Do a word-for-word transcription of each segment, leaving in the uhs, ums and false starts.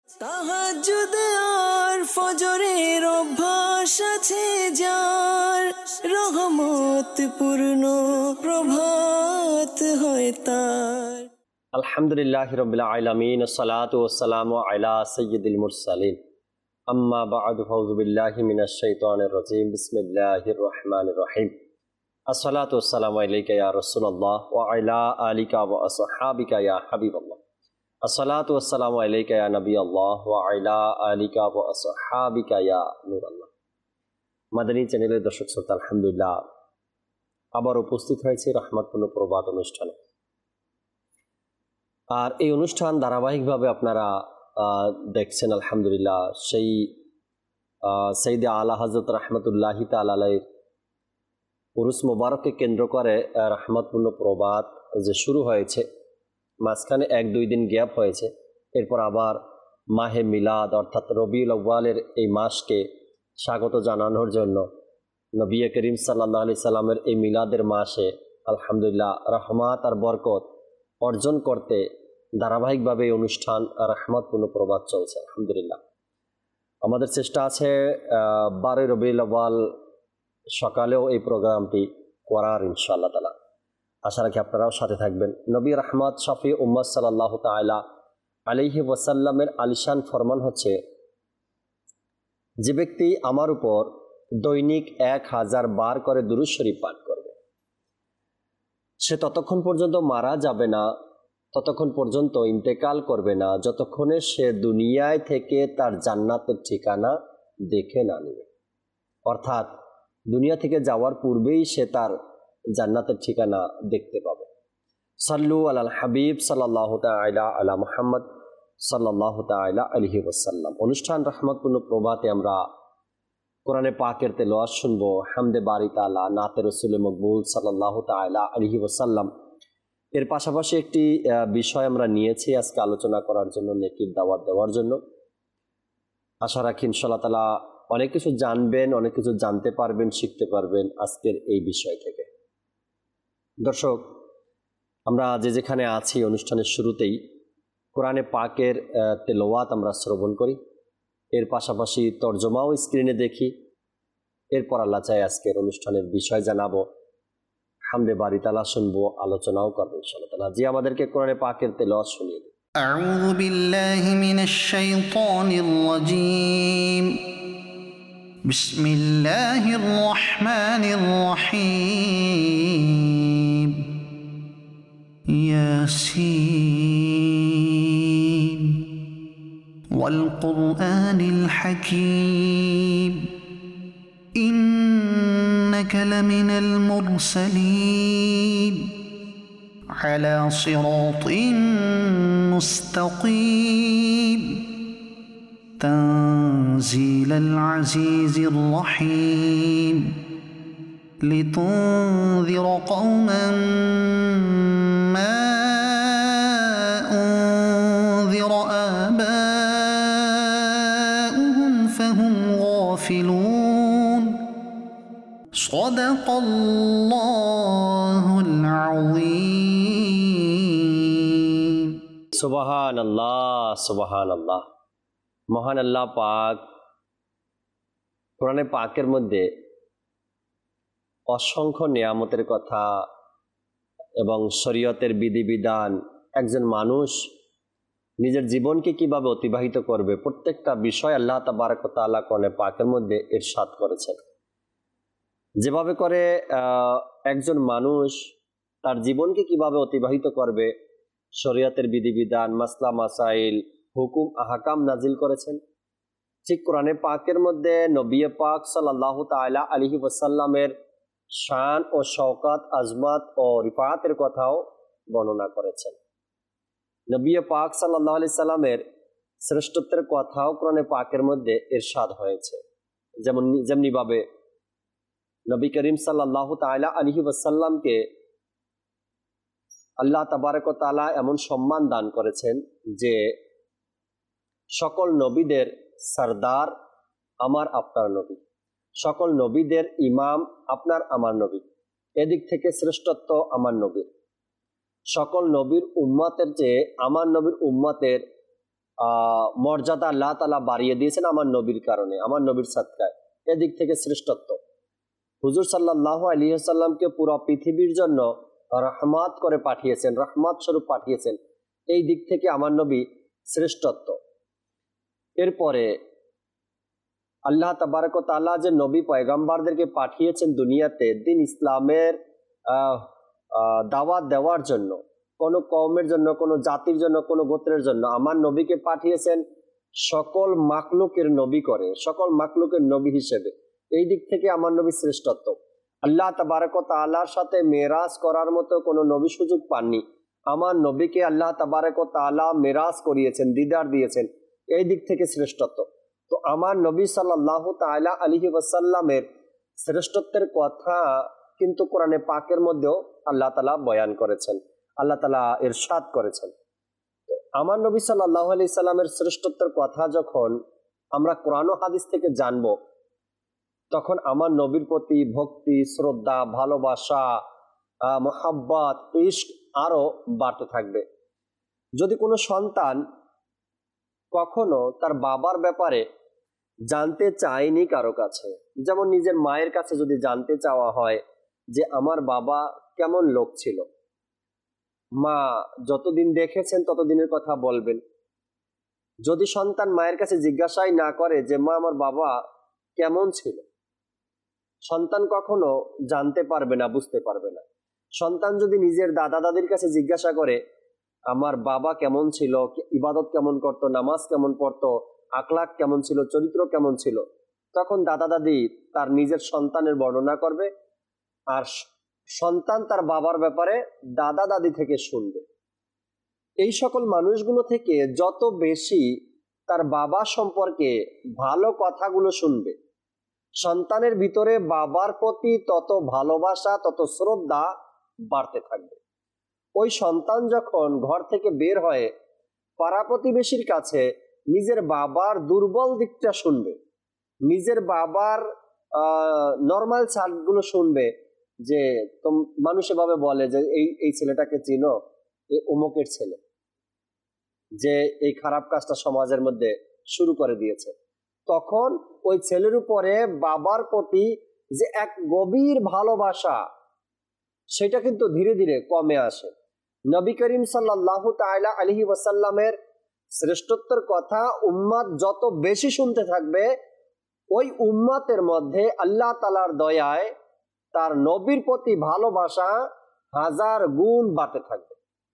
তাহাজ্জুদ আর ফজরের অভ্যাস আছে যার, রহমত পূর্ণ প্রভাত হয় তার। আলহামদুলিল্লাহি রাব্বিল আলামিন, আসসালাতু ওয়াসসালামু আলা সাইয়্যিদিল মুরসালিন, আম্মা বা'দু, ফাউযু বিল্লাহি মিনাশ শাইতানির রাজীম, বিসমিল্লাহির রহমানির রহিম। আসসালাতু ওয়াসসালামু আলাইকা ইয়া রাসূলুল্লাহ ওয়া আলা আলিকা ওয়া আসহাবিকা ইয়া হাবিবাল্লাহ। আসসালাতু ওয়াসসালামু আলাইকা ইয়া নবিয়াল্লাহ ওয়া আলা আলিকা ওয়া আসহাবিকা ইয়া নূরাল্লাহ। মাদানী চ্যানেলের দর্শক শ্রোতা, আলহামদুলিল্লাহ আবার উপস্থিত হয়েছে রহমতপূর্ণ প্রভাত অনুষ্ঠানে। আর এই অনুষ্ঠান ধারাবাহিকভাবে আপনারা দেখছেন আলহামদুলিল্লাহ। সেই সৈয়দে আলা হযরত রাহমাতুল্লাহি তাআলা আলাইহির উরুস মুবারককে কেন্দ্র করে রহমতপূর্ণ প্রভাত যে শুরু হয়েছে, মাঝখানে এক দুই দিন গ্যাপ হয়েছে, এরপর আবার মাহে মিলাদ অর্থাৎ রবিউল আউয়ালের এই মাসকে স্বাগত জানানোর জন্য নবী করিম সাল্লাল্লাহু আলাইহি সাল্লামের এই মিলাদের মাসে আলহামদুলিল্লাহ রহমত আর বরকত অর্জন করতে ধারাবাহিকভাবে এই অনুষ্ঠান রহমতপূর্ণ প্রভাত চলছে আলহামদুলিল্লাহ। আমাদের চেষ্টা আছে বারোই রবিউল আউয়াল সকালেও এই প্রোগ্রামটি করার ইনশাআল্লাহ তাআলা। আশা রাখি আপনারাও সাথে থাকবেন। নবী রহমত শফি উম্মত সাল্লাল্লাহু তাআলা আলাইহি ওয়াসাল্লামের আলিশান ফরমান হচ্ছে, যে ব্যক্তি আমার উপর দৈনিক এক হাজার বার করে দুরূদ শরীফ পাঠ করবে, সে ততক্ষণ পর্যন্ত মারা যাবে না, ততক্ষণ পর্যন্ত ইন্তেকাল করবে না, যতক্ষণে সে দুনিয়ায় থেকে তার জান্নাতের ঠিকানা দেখে না নেবে। অর্থাৎ দুনিয়া থেকে যাওয়ার পূর্বেই সে তার জান্নাতের ঠিকানা দেখতে পাবে। সাল্লু আলাল হাবিব সাল্লাল্লাহু তাআলা আলা মুহাম্মদ সাল্লাল্লাহু তাআলা আলাইহি ওয়াসাল্লাম। অনুষ্ঠান রহমতপূর্ণ প্রভাতে আমরা কোরআনে পাকের তেলাওয়াত শুনবো, হামদে বারি তাআলা, নাতে রাসূল মকবুল সাল্লাল্লাহু তাআলা আলাইহি ওয়াসাল্লাম। এর পাশাপাশি একটি বিষয় আমরা নিয়েছি আজকে আলোচনা করার জন্য, নেকির দাওয়াত দেওয়ার জন্য। আশা রাখি ইনশাআল্লাহ তাআলা অনেক কিছু জানবেন, অনেক কিছু জানতে পারবেন, শিখতে পারবেন আজকের এই বিষয় থেকে। দর্শক, আমরা যে যেখানে আছি অনুষ্ঠানের শুরুতেই কোরআনে পাকের তেলাওয়াত আমরা শ্রবণ করি, এর পাশাপাশি তরজমাও স্ক্রিনে দেখি, এরপর আল্লাহ চাই আজকের অনুষ্ঠানের বিষয় জানাবো, হামদে বারি তাআলা শুনবো, আলোচনাও করবো ইনশাআল্লাহ তাআলা। জি, আমাদেরকে কোরআনে পাকের তেলাওয়াত শুনিয়ে দিন। আউযু বিল্লাহি মিনাশ শাইতানির রাজীম। বিসমিল্লাহির রহমানির রহিম। ইয়াসিন ওয়াল কুরআনিল হাকীম। ইন্নাকা লামিনাল মুরসালিন আলা সিরাতিন মুস্তাকিম। তানজিলাল আজিজির রহিম। লিতুনযিরা কওমান মা উনযিরা আবাউহুম ফাহুম গাফিলুন। সাদাকাল্লাহুল আযীম। সুবহানাল্লাহ, সুবহানাল্লাহ। মহান আল্লাহ পাক কোরআনে পাকের মধ্যে অসংখ্য নিয়ামতের কথা এবং শরীয়তের বিধিবিধান, একজন মানুষ নিজের জীবনকে কিভাবে অতিবাহিত করবে, প্রত্যেকটা বিষয় আল্লাহ তাবারক ওয়া তাআলা কোরআনে পাকের মধ্যে ইরশাদ করেছেন। যেভাবে করে একজন মানুষ তার জীবনকে কিভাবে অতিবাহিত করবে, শরীয়তের বিধিবিধান, মাসলা মাসাইল, হুকুম আহকাম নাজিল করেছেন, ঠিক কোরআনে পাকের মধ্যে নবী পাক সাল্লাল্লাহু তাআলা আলাইহি ওয়াসাল্লামের শান ও শওকত, আজমত ও রিফাতের কথাও বর্ণনা করেছেন। নবী পাক সাল্লাল্লাহু আলাইহি সাল্লামের শ্রেষ্ঠত্বের কথাও কোরআনে পাকের মধ্যে ইরশাদ হয়েছে। যেমন যেমনি ভাবে নবী করিম সাল্লাল্লাহু তাআলা আলাইহি ওয়াসাল্লামকে আল্লাহ তাবারক ওয়া তাআলা এমন সম্মান দান করেছেন যে সকল নবীদের সরদার আমার আপনার নবী, সকল নবীদের ইমাম আপনার আমার নবী, এদিক থেকে শ্রেষ্ঠত্ব আমার নবীর। সকল নবীর উম্মতের চেয়ে আমার নবীর উম্মতের মর্যাদা আল্লাহ তাআলা বাড়িয়ে দিয়েছেন আমার নবীর কারণে, আমার নবীর সাদকায়। এদিক থেকে শ্রেষ্ঠত্ব। হুজুর সাল্লাল্লাহু আলাইহি ওয়াসাল্লামকে পুরো পৃথিবীর জন্য রহমত করে পাঠিয়েছেন, রহমত স্বরূপ পাঠিয়েছেন। এই দিক থেকে আমার নবী শ্রেষ্ঠত্ব। এরপরে আল্লাহ তাবারক ওয়া তাআলা যে নবী পয়গম্বরদেরকে পাঠিয়েছেন দুনিয়াতে দিন ইসলামের দাওয়াত দেওয়ার জন্য, কোনো কওমের জন্য, কোনো জাতির জন্য, কোনো গোত্রের জন্য, আমার নবীকে পাঠিয়েছেন সকল মাখলুকের নবী করে, সকল মাখলুকের নবী হিসেবে। এই দিক থেকে আমার নবী শ্রেষ্ঠত্ব। আল্লাহ তাবারক ওয়া তাআলার সাথে মেরাজ করার মতো কোনো নবী সুযোগ পাননি, আমার নবীকে আল্লাহ তাবারক ওয়া তাআলা মেরাজ করিয়েছেন, দিদার দিয়েছেন। এই দিক থেকে শ্রেষ্ঠত্ব। তো আমার নবী সাল্লাল্লাহু তাআলা আলাইহি ওয়াসাল্লামের শ্রেষ্ঠত্বের কথা কিন্তু কোরআনে পাকের মধ্যেও আল্লাহ তাআলা বয়ান করেছেন, আল্লাহ তাআলা ইরশাদ করেছেন। তো আমার নবী সাল্লাল্লাহু আলাইহি সাল্লামের শ্রেষ্ঠত্বের কথা যখন আমরা কোরআন ও হাদিস থেকে জানব, তখন আমার নবীর প্রতি ভক্তি, শ্রদ্ধা, ভালোবাসা, মোহাব্বত, ইশক আরো বাড়তে থাকবে। যদি কোনো সন্তান কখনো তার বাবার ব্যাপারে জানতে চায়নি কারো কাছে, যেমন নিজের মায়ের কাছে যদি জানতে চাওয়া হয় যে আমার বাবা কেমন লোক ছিল, মা যতদিন দেখেছেন ততদিনের কথা বলবেন। যদি সন্তান মায়ের কাছে জিজ্ঞাসাই না করে যে মা আমার বাবা কেমন ছিল, সন্তান কখনো জানতে পারবে না, বুঝতে পারবে না। সন্তান যদি নিজের দাদা দাদির কাছে জিজ্ঞাসা করে আমার বাবা কেমন ছিল, ইবাদত কেমন করতো, নামাজ কেমন পড়তো, আখলাক কেমন ছিল, চরিত্র কেমন ছিল, তখন দাদা দাদি তার নিজের সন্তানের বর্ণনা করবে, আর সন্তান তার বাবার ব্যাপারে দাদা দাদি থেকে শুনবে। এই সকল মানুষগুলো থেকে যত বেশি তার বাবা সম্পর্কে ভালো কথাগুলো শুনবে, সন্তানের ভিতরে বাবার প্রতি তত ভালোবাসা, তত শ্রদ্ধা বাড়তে থাকবে। ওই সন্তান যখন ঘর থেকে বের হয়ে পাড়া প্রতিবেশীর কাছে নিজের বাবার দুর্বল দিকটা শুনবে, নিজের বাবার আহ নর্মাল সাইডগুলো শুনবে, যে মানুষ এভাবে বলে যে এই এই ছেলেটাকে চিনো, এই অমুকের ছেলে, যে এই খারাপ কাজটা সমাজের মধ্যে শুরু করে দিয়েছে, তখন ওই ছেলের উপরে বাবার প্রতি যে এক গভীর ভালোবাসা, সেটা কিন্তু ধীরে ধীরে কমে আসে। নবী করিম সাল্লাল্লাহু তাআলা আলাইহি ওয়াসাল্লামের শ্রেষ্ঠত্বের কথা উম্মত যত বেশি শুনতে থাকবে, ওই উম্মতের মধ্যে আল্লাহ তাআলার দয়ায় তার নবীর প্রতি ভালোবাসা হাজার গুণ বাড়তে থাকবে।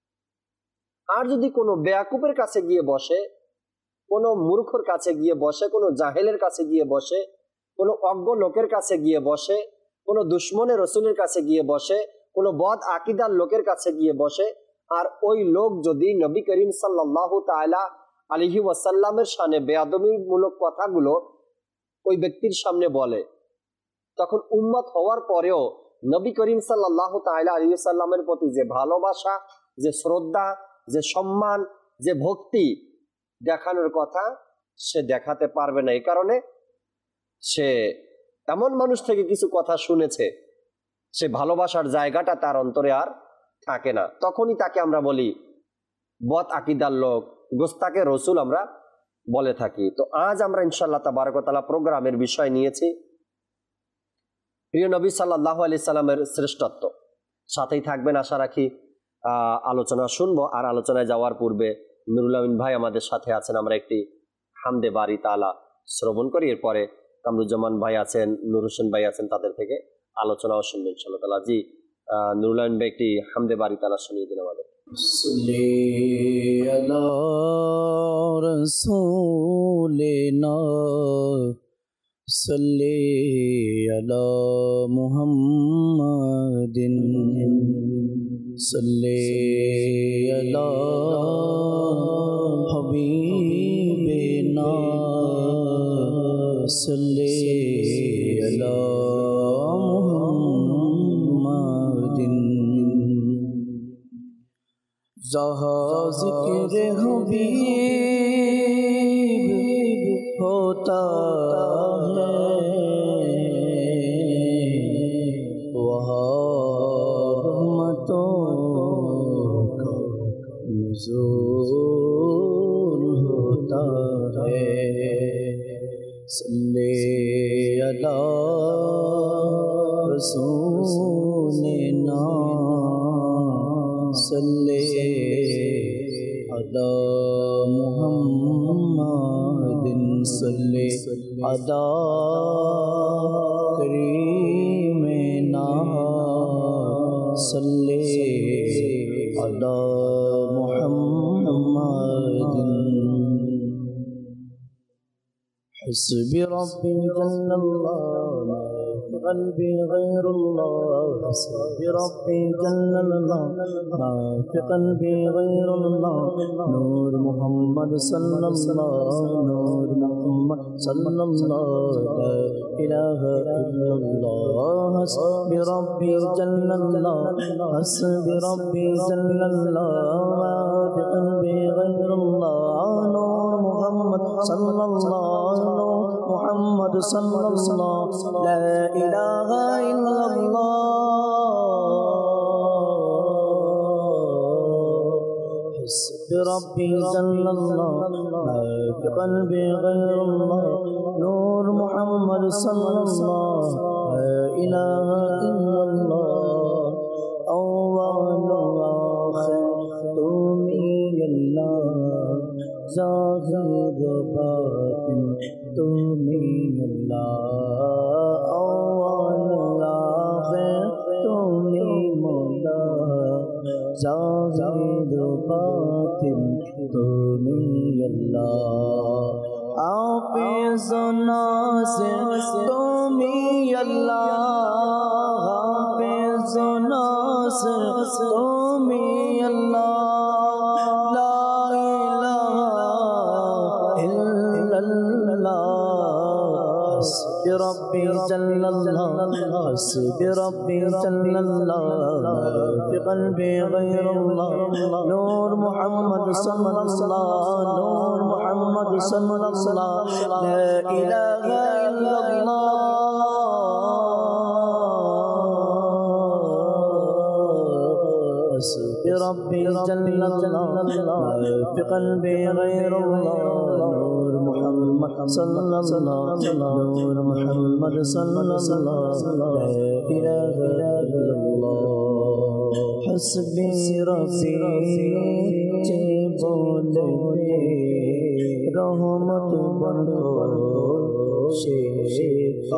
আর যদি কোনো বেয়াকুবের কাছে গিয়ে বসে, কোনো মূর্খর কাছে গিয়ে বসে, কোনো জাহেলের কাছে গিয়ে বসে, কোনো অজ্ঞ লোকের কাছে গিয়ে বসে, কোনো দুশ্মনের রসুলের কাছে গিয়ে বসে, কোনো বদ আকিদার লোকের কাছে গিয়ে বসে, আর ওই লোক যদি নবী করিম সাল্লাল্লাহু তাআলা আলাইহি ওয়াসাল্লামের শানে বেয়াদবিমূলক কথাগুলো ওই ব্যক্তির সামনে বলে, তখন উম্মত হওয়ার পরেও নবী করিম সাল্লাল্লাহু তাআলা আলাইহি ওয়াসাল্লামের প্রতি যে ভালোবাসা, যে শ্রদ্ধা, যে সম্মান, যে ভক্তি দেখানোর কথা সে দেখাতে পারবে না। এই কারণে সে এমন মানুষ থেকে কিছু কথা শুনেছে, সে ভালোবাসার জায়গাটা তার অন্তরে আর থাকে না। তখনই তাকে আমরা বলি বদ আকিদার লোক, গোস্তাকে রসুল আমরা বলে থাকি। তো আজ আমরা ইনশাআল্লাহ তাবারক ওয়া তাআলা প্রোগ্রামের বিষয় নিয়েছি প্রিয় নবী সাল্লাল্লাহু আলাইহি সাল্লামের শ্রেষ্ঠত্ব। সাথেই থাকবেন আশা রাখি। আহ আলোচনা শুনবো, আর আলোচনায় যাওয়ার পূর্বে নুরুল আমিন ভাই আমাদের সাথে আছেন, আমরা একটি হামদে বারি তাআলা শ্রবণ করি। এরপরে কামরুজ্জামান ভাই আছেন, নুর হোসেন ভাই আছেন, তাদের থেকে আলোচনাও শুনবেন ইনশাআল্লাহ তাআলা। জি আহ নুরুল আমিন ভাই একটি হামদে বারি তাআলা শুনিয়ে দিন আমাদের। সাল্লি আলা রাসূলিনা সাল্লি আলা মুহাম্মাদিন সাল্লি আলা হাবিবিনা সাল্লি আলা মুহাম্মাদিন जहाँ जिक्र हबीब होता है वहाँ रहमतों का नुज़ूल होता सल्ले अला रसूलिना सल्ले अला मुहम्मदिन सल्ले अला करीमिना सल्ले अला मुहम्मदिन हस्बी रब्बी जल्लल्लाह क़ल्बी गैरुल्लाह हस्बी रब्बी जल्लल्लाह मा फ़ी क़ल्बी गैरुल्लाह नूर मुहम्मद सल्लल्लाह नूर मुहम्मद सल्लल्लाह ला इलाहा इल्लल्लाह हस्बी रब्बी जल्लल्लाह हस्बी रब्बी जल्लल्लाह मा फ़ी क़ल्बी गैरुल्लाह नूर मुहम्मद सल्लल्लाह मुहम्मद सल्लल्लाहु ला इलाहा इल्लल्लाह हस्बी रब्बी जल्लल्लाह मा फ़ी क़ल्बी गैरुल्लाह नूर मुहम्मद सल्लल्लाहु ला इलाहा इल्लल्लाह अव्वल आखिर तुमी अल्लाह ज़ाहिर बातिन तुमी अल्लाह अव्वल आखिर तुमी मौला ज़ाहिर बातिन तुमी अल्लाह हाफ़िज़ व नासिर तुमी अल्लाह हाफ़िज़ व नासिर तुमी अल्लाह ला हस्बी रब्बी जल्लल्लाह हस्बी रब्बी जल्लल्लाह फ़ी क़ल्बी गैरुल्लाह नूर मुहम्मद सल्लल्लाह नूर मुहम्मद सल्लल्लाह ला इलाहा इल्लल्लाह हस्बी रब्बी जल्लल्लाह फ़ी क़ल्बी गैरुल्लाह नूर मुहम्मद सल्लल्लाह नूर मुहम्मद सल्लल्लाह ला इलाहा इल्लल्लाह हस्बी रब्बी जे बोले रहमत बनो शेफ़ा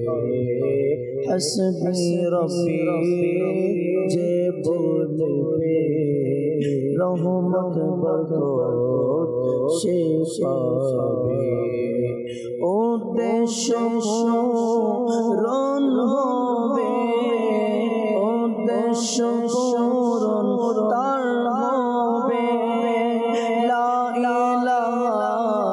हस्बी रब्बी जे बोले रहमत बनो शेफ़ा उद्देश्य पूरन होबे उद्देश्य पूरन तार होबे ला इलाहा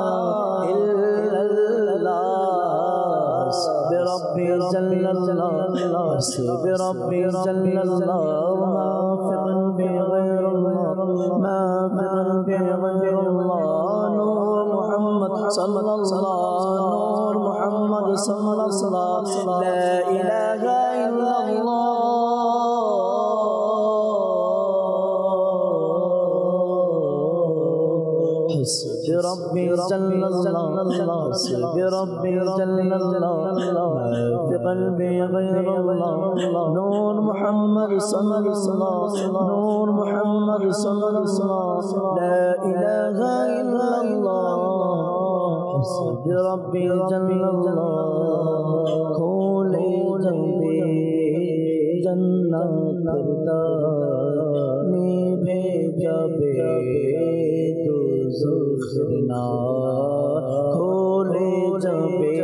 इल्लल्लाह हस्बी रब्बी जल्लल्लाह हस्बी रब्बी जल्लल्लाह मा फ़ी क़ल्बी गैरुल्लाह मा फ़ी क़ल्बी गैरुल्लाह नूर मुहम्मद सल्लल्लाह नूर मुहम्मद सल्लल्लाह ला इलाहा इल्लल्लाह हस्बी रब्बी जल्लल्लाह हस्बी रब्बी जल्लल्लाह मा फ़ी क़ल्बी गैरुल्लाह नूर मुहम्मद सल्लल्लाह नूर मुहम्मद सल्लल्लाह ला इलाहा इल्लल्लाह हस्बी रब्बी जल्लल्लाह खोले जंदे जन्नत करता निभे जबे दोज़खना खोले जबे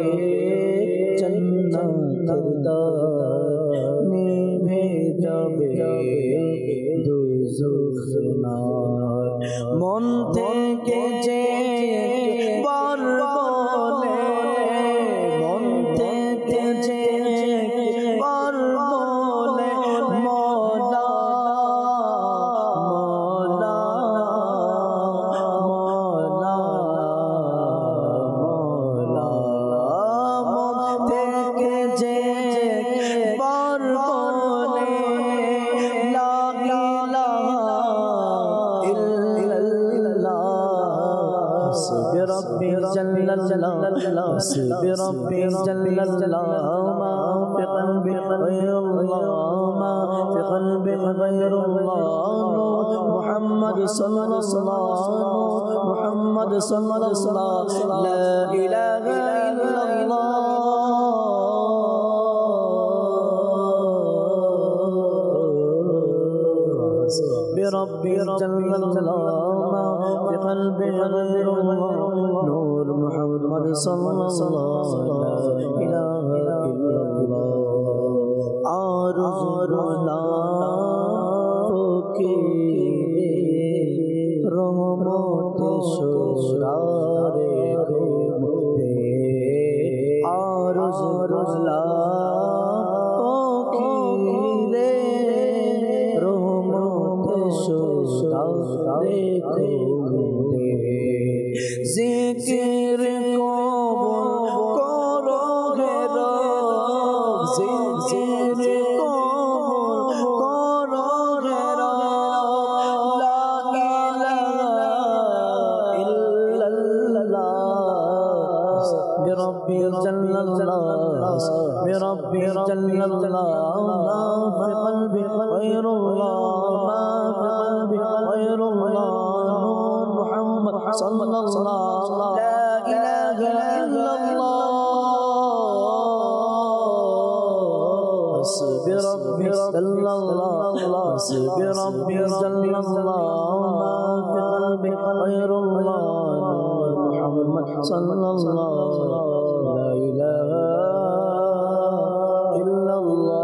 जन्नत करता निभे जबे दोज़खना मन থেকে যে বার বলে মন থেকে যে বার বলে মওলা মওলা মওলা illallah hasbi rabbi jallallah ma fi qalbi ghayrullah ma fi qalbi ghayrullah Muhammad sallallahu Muhammad sallallahu la ilaha illallah بربي جل الله ما في قلبي غير الله نور محمد صلى الله لا إله إلا الله عارضنا فكيري رحمت شوراري رحمتي عارضنا जिक्र कबूल करो हे रब जिक्र कबूल करो हे रब ला इलाहा इल्लल्लाह बिरब्बि जल्लल्लाह बिरब्बि जल्लल्लाह मा फी क़ल्बि गैरुल्लाह मा फी क़ल्बि गैरुल्लाह صلى الله لا إله إلا الله حسبي ربي صلى الله حسبي ربي صلى الله ما في قلبي غير الله محمد صلى الله لا إله إلا الله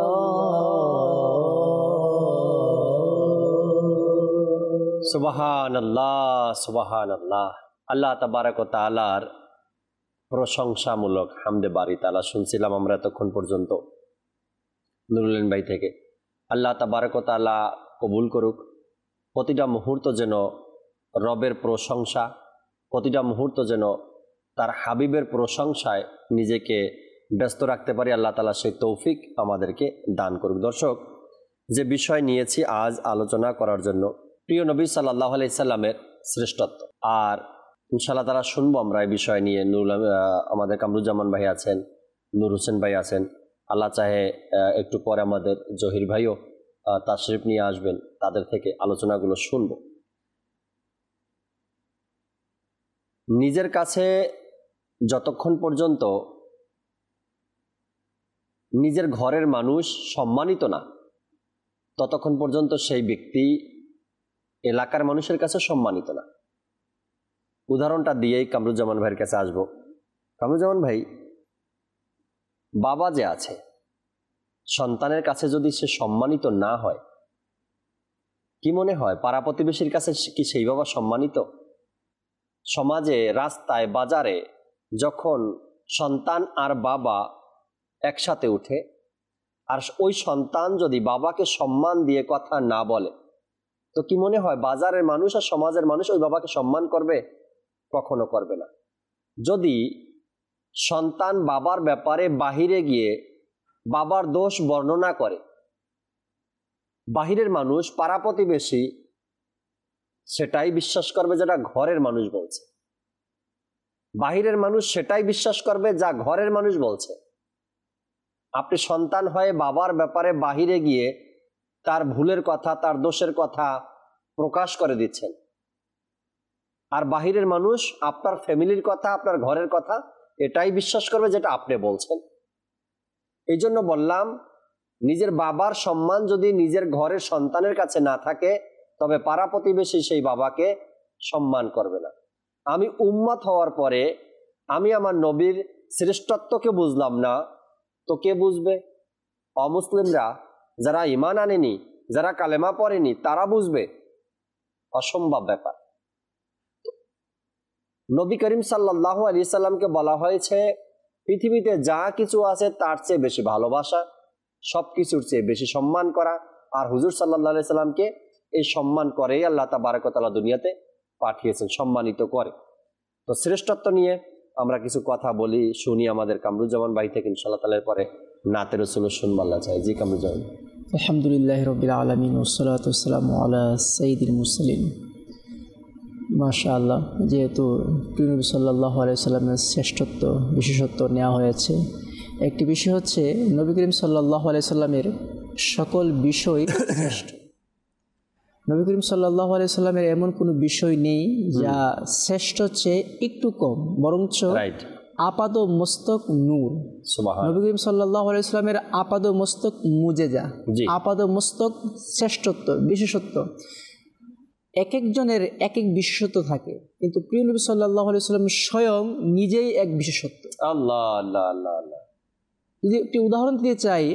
সুবহানাল্লাহ সুবহানাল্লাহ। আল্লাহ তাবারক ওয়া তাআলার প্রশংসামূলক হামদে বারি তাআলা শুনছিলাম আমরা এতক্ষণ পর্যন্ত নুরুল্লাহ ভাই থেকে। আল্লাহ তাবারক ওয়া তাআলা কবুল করুক। প্রতিটা মুহূর্ত যেন রবের প্রশংসা, প্রতিটা মুহূর্ত যেন তার হাবিবের প্রশংসায় নিজেকে ব্যস্ত রাখতে পারি। আল্লাহ তাআলা সেই তৌফিক আমাদেরকে দান করুক। দর্শক, যে বিষয় নিয়েছি আজ আলোচনা করার জন্য, প্রিয় নবী সাল্লাল্লাহু আলাইহি সাল্লামের শ্রেষ্ঠত্ব, আর ইনশাআল্লাহ তারা শুনবো আমরা এই বিষয় নিয়ে। নুরুল আমাদের কামরুজ্জামান ভাই আছেন, নূর হোসেন ভাই আছেন, আল্লাহ চাহে একটু পরে আমাদের জহির ভাইও তাশরিফ নিয়ে আসবেন, তাদের থেকে আলোচনাগুলো শুনব। নিজের কাছে যতক্ষণ পর্যন্ত নিজের ঘরের মানুষ সম্মানিত না, ততক্ষণ পর্যন্ত সেই ব্যক্তি এলাকার মানুষের কাছে সম্মানিত না। উদাহরণটা দিয়েই কামরুজ্জামান ভাইয়ের কাছে আসবো। কামরুজ্জামান ভাই, বাবা যে আছে, সন্তানের কাছে যদি সে সম্মানিত না হয়, কি মনে হয় পাড়া প্রতিবেশীর কাছে কি সেই বাবা সম্মানিত? সমাজে, রাস্তায়, বাজারে যখন সন্তান আর বাবা একসাথে উঠে, আর ওই সন্তান যদি বাবাকে সম্মান দিয়ে কথা না বলে, তো কি মনে হয় বাজারের মানুষ আর সমাজের মানুষ ওই বাবাকে সম্মান করবে? কখনো করবে না। যদি সন্তান বাবার ব্যাপারে বাহিরে গিয়ে বাবার দোষ বর্ণনা করে, বাহিরের মানুষ, পাড়া প্রতিবেশী সেটাই বিশ্বাস করবে যেটা ঘরের মানুষ বলছে, বাহিরের মানুষ সেটাই বিশ্বাস করবে যা ঘরের মানুষ বলছে। আপনি সন্তান হয়ে বাবার ব্যাপারে বাহিরে গিয়ে তার ভুলের কথা, তার দোষের কথা প্রকাশ করে দিচ্ছেন, আর বাহিরের মানুষ আপনার ফ্যামিলির কথা, আপনার ঘরের কথা এটাই বিশ্বাস করবে যেটা আপনি বলছেন। এই জন্য বললাম, নিজের বাবার সম্মান যদি নিজের ঘরের সন্তানের কাছে না থাকে, তবে পাড়া প্রতিবেশী সেই বাবাকে সম্মান করবে না। আমি উম্মত হওয়ার পরে আমি আমার নবীর শ্রেষ্ঠত্বকে বুঝলাম না, তো কে বুঝবে? অমুসলিমরা, যারা ঈমান আনেনি, যারা কালেমা পড়েনি, তারা বুঝবে। অসম্ভব ব্যাপার। নবী করিম সাল্লাল্লাহু আলাইহি সাল্লামকে বলা হয়েছে পৃথিবীতে যা কিছু আছে তার চেয়ে বেশি ভালোবাসা, সব কিছুর চেয়ে বেশি সম্মান করা, আর হুজুর সাল্লাল্লাহু আলাইহি সাল্লামকে এই সম্মান করেই আল্লাহ তাবারক ওয়া তাআলা দুনিয়াতে পাঠিয়েছেন, সম্মানিত করে। তো শ্রেষ্ঠত্ব নিয়ে আমরা কিছু কথা বলি, শুনি আমাদের কামরুজ্জামান ভাই থেকে ইনশাআল্লাহ তাআলার পরে নাতে রাসূল শুনবো আল্লাহ চাই। জি কামরুজ্জামান। আলহামদুলিল্লাহি রাব্বিল আলামিন ওয়াসসালাতু ওয়াসসালামু আলা সাইয়্যিদিল মুরসালিন মাশাআল্লাহ, যেহেতু প্রিয় নবী সাল্লাল্লাহু আলাইহি সাল্লামের শ্রেষ্ঠত্ব বিশেষত্ব নেওয়া হয়েছে, একটি বিষয় হচ্ছে নবী করিম সাল্লাল্লাহু আলাইহি সাল্লামের সকল বিষয় শ্রেষ্ঠ। নবী করিম সাল্লাল্লাহু আলাইহি সাল্লামের এমন কোনো বিষয় নেই যা শ্রেষ্ঠ চেয়ে একটু কম, বরঞ্চ রাইট, আপাদ মস্তক নূর। সুবহান, নবী করিম সাল্লাল্লাহু আলাইহি সাল্লামের আপাদ মস্তক মুজেজা, জি, আপাদ মস্তক শ্রেষ্ঠত্ব বিশেষত্ব। এক একজনের এক এক বিশেষত্ব থাকে, কিন্তু প্রিয় নবী সাল্লাল্লাহু আলাইহি সাল্লাম স্বয়ং নিজেই এক বিশেষত্ব। আল্লাহ আল্লাহ আল্লাহ আল্লাহ। যদি একটি উদাহরণ দিতে চাই,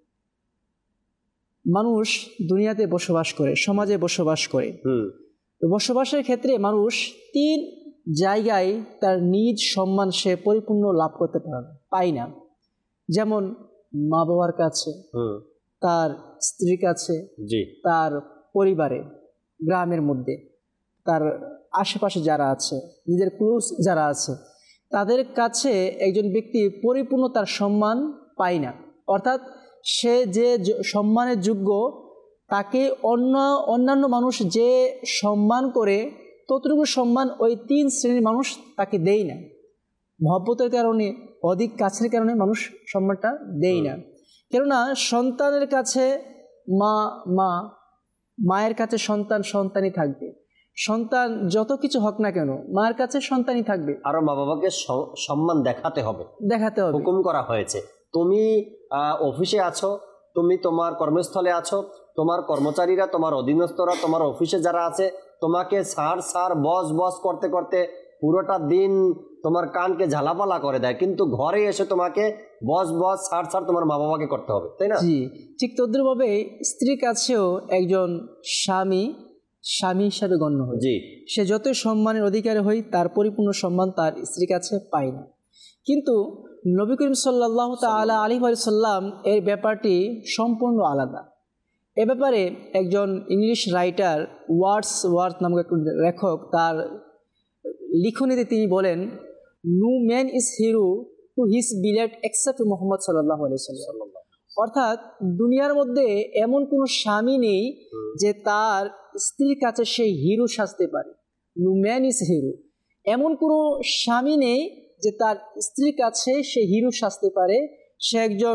মানুষ দুনিয়াতে বসবাস করে, সমাজে বসবাস করে। হুম, তো বসবাসের ক্ষেত্রে মানুষ তিন জায়গায় তার নিজ সম্মান সে পরিপূর্ণ লাভ করতে পারে না, পায় না। যেমন মা বাবার কাছে, হুম, তার স্ত্রীর কাছে, জি, তার পরিবারে, গ্রামের মধ্যে, তার আশেপাশে যারা আছে, নিজের ক্লোজ যারা আছে, তাদের কাছে একজন ব্যক্তি পরিপূর্ণ তার সম্মান পায় না। অর্থাৎ সে যে য- সম্মানের যোগ্য, তাকে অন্য অন্যান্য মানুষ যে সম্মান করে ততটুকু সম্মান ওই তিন শ্রেণীর মানুষ তাকে দেয় না। মহব্বতের কারণে, অধিক কাছের কারণে মানুষ সম্মানটা দেয় না। কেননা সন্তানের কাছে মা মা, মায়ের কাছে সন্তান সন্তানই থাকবে। সন্তান যত কিছু হোক না কেন, মায়ের কাছে সন্তানই থাকবে। আরো মা বাবাকে স- সম্মান দেখাতে হবে, দেখাতে হবে। হুকুম করা হয়েছে। তুমি আহ, অফিসে আছো, তুমি তোমার কর্মস্থলে আছো, তোমার কর্মচারীরা, তোমার অধীনস্থরা, তোমার অফিসে যারা আছে, তোমাকে স্যার স্যার বস বস করতে করতে পুরোটা দিন তোমার কানকে ঝালাপালা করে দেয়, কিন্তু ঘরে এসে তোমাকে বস বস স্যার স্যার তোমার মা বাবাকে করতে হবে, তাই না? জি, ঠিক তদ্রুপভাবে স্ত্রীর কাছেও একজন স্বামী স্বামী হিসাবে গণ্য হয়। জি, সে যতই সম্মানের অধিকারী হয়, তার পরিপূর্ণ সম্মান তার স্ত্রীর কাছে পায় না। কিন্তু নবী করিম সাল্লাল্লাহু তাআলা আলাইহি ওয়াসাল্লাম এর ব্যাপারটি সম্পূর্ণ আলাদা। এ ব্যাপারে একজন ইংলিশ রাইটার ওয়ার্ডস ওয়ার্থ নামক এক লেখক তার লিখনীতে তিনি বলেন, no man is hero to his valet except Muhammad সাল্লাল্লাহু আলাইহি ওয়াসাল্লাম। অর্থাৎ দুনিয়ার মধ্যে এমন কোনো স্বামী নেই যে তার স্ত্রীর কাছে সে হিরো সাজতে পারে। নো ম্যান ইজ হিরো, এমন কোনো স্বামী নেই যে তার স্ত্রীর কাছে সে হিরো সাজতে পারে, সে একজন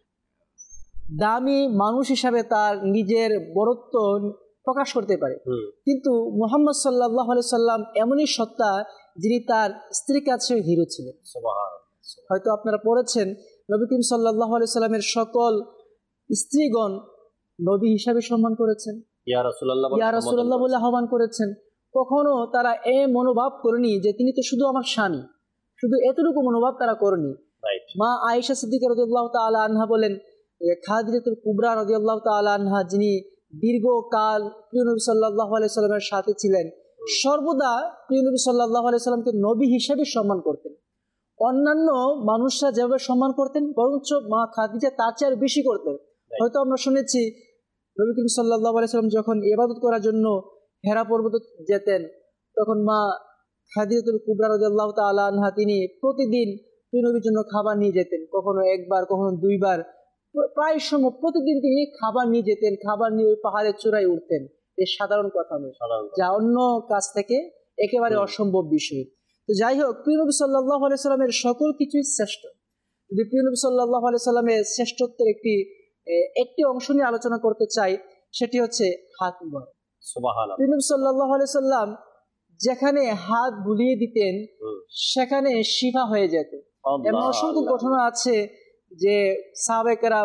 দামি মানুষ হিসাবে তার নিজের বড়ত্ব প্রকাশ করতে পারে। হুম, কিন্তু মুহাম্মদ সাল্লাল্লাহু আলাইহি সাল্লাম এমনই সত্তা যিনি তার স্ত্রীর কাছেও হিরো ছিলেন। সুবহান, হয়তো আপনারা পড়েছেন, নবী করিম সাল্লাল্লাহু আলাইহি সাল্লামের সকল স্ত্রীগণ নবী হিসাবে সম্মান করেছেন, ইয়া রাসূলুল্লাহ বলে ইয়া রাসূলুল্লাহ বলে আহ্বান করেছেন। কখনো তারা এ মনোভাব করেনি যে তিনি তো শুধু আমার স্বামী, শুধু এতটুকু মনোভাব তারা করেনি। রাইট, মা আয়েশা সিদ্দিকা রাদিয়াল্লাহু তাআলা আনহা বলেন, খাদিজাতুল কুবরা রাদিয়াল্লাহু তাআলা আনহা, যিনি দীর্ঘকাল প্রিয় নবী সাল্লাল্লাহু আলাইহি সাল্লামের সাথে ছিলেন, সর্বদা প্রিয় নবী সাল্লাল্লাহু আলাইহি সাল্লামকে নবী হিসেবে সম্মান করতেন। অন্যান্য মানুষরা যেভাবে সম্মান করতেন, বরঞ্চ মা খাদিজা তার চেয়ে আরো বেশি করতেন। হয়তো আমরা শুনেছি নবী করিম সাল্লাল্লাহু আলাইহি সাল্লাম যখন ইবাদত করার জন্য হেরা পর্বতে যেতেন, তখন মা খাদিজাতুল কুবরা রাদিয়াল্লাহু তাআলা আনহা তিনি প্রতিদিন প্রিয় নবীর জন্য খাবার নিয়ে যেতেন। কখনো একবার, কখনো দুইবার, প্রায় সময় প্রতিদিন তিনি খাবার নিয়ে যেতেন, খাবার নিয়ে ওই পাহাড়ের চূড়ায় উঠতেন। এই সাধারণ কথা নয়, যা অন্য কাছ থেকে একেবারে অসম্ভব বিষয়। তো যাই হোক, প্রিয় নবী সাল্লাল্লাহু আলাইহি সাল্লামের সকল কিছুই শ্রেষ্ঠ। যদি প্রিয় নবী সাল্লাল্লাহু আলাইহি সাল্লামের শ্রেষ্ঠত্বের একটি একটি অংশ নিয়ে আলোচনা করতে চাই, সেটি হচ্ছে হাত মুবারক। সুবহানাল্লাহ। প্রিয় নবী সাল্লাল্লাহু আলাইহি সাল্লাম যেখানে হাত বুলিয়ে দিতেন, সেখানে শিফা হয়ে যেত। এমন অসংখ্য ঘটনা আছে যে সাহাবায়ে কেরাম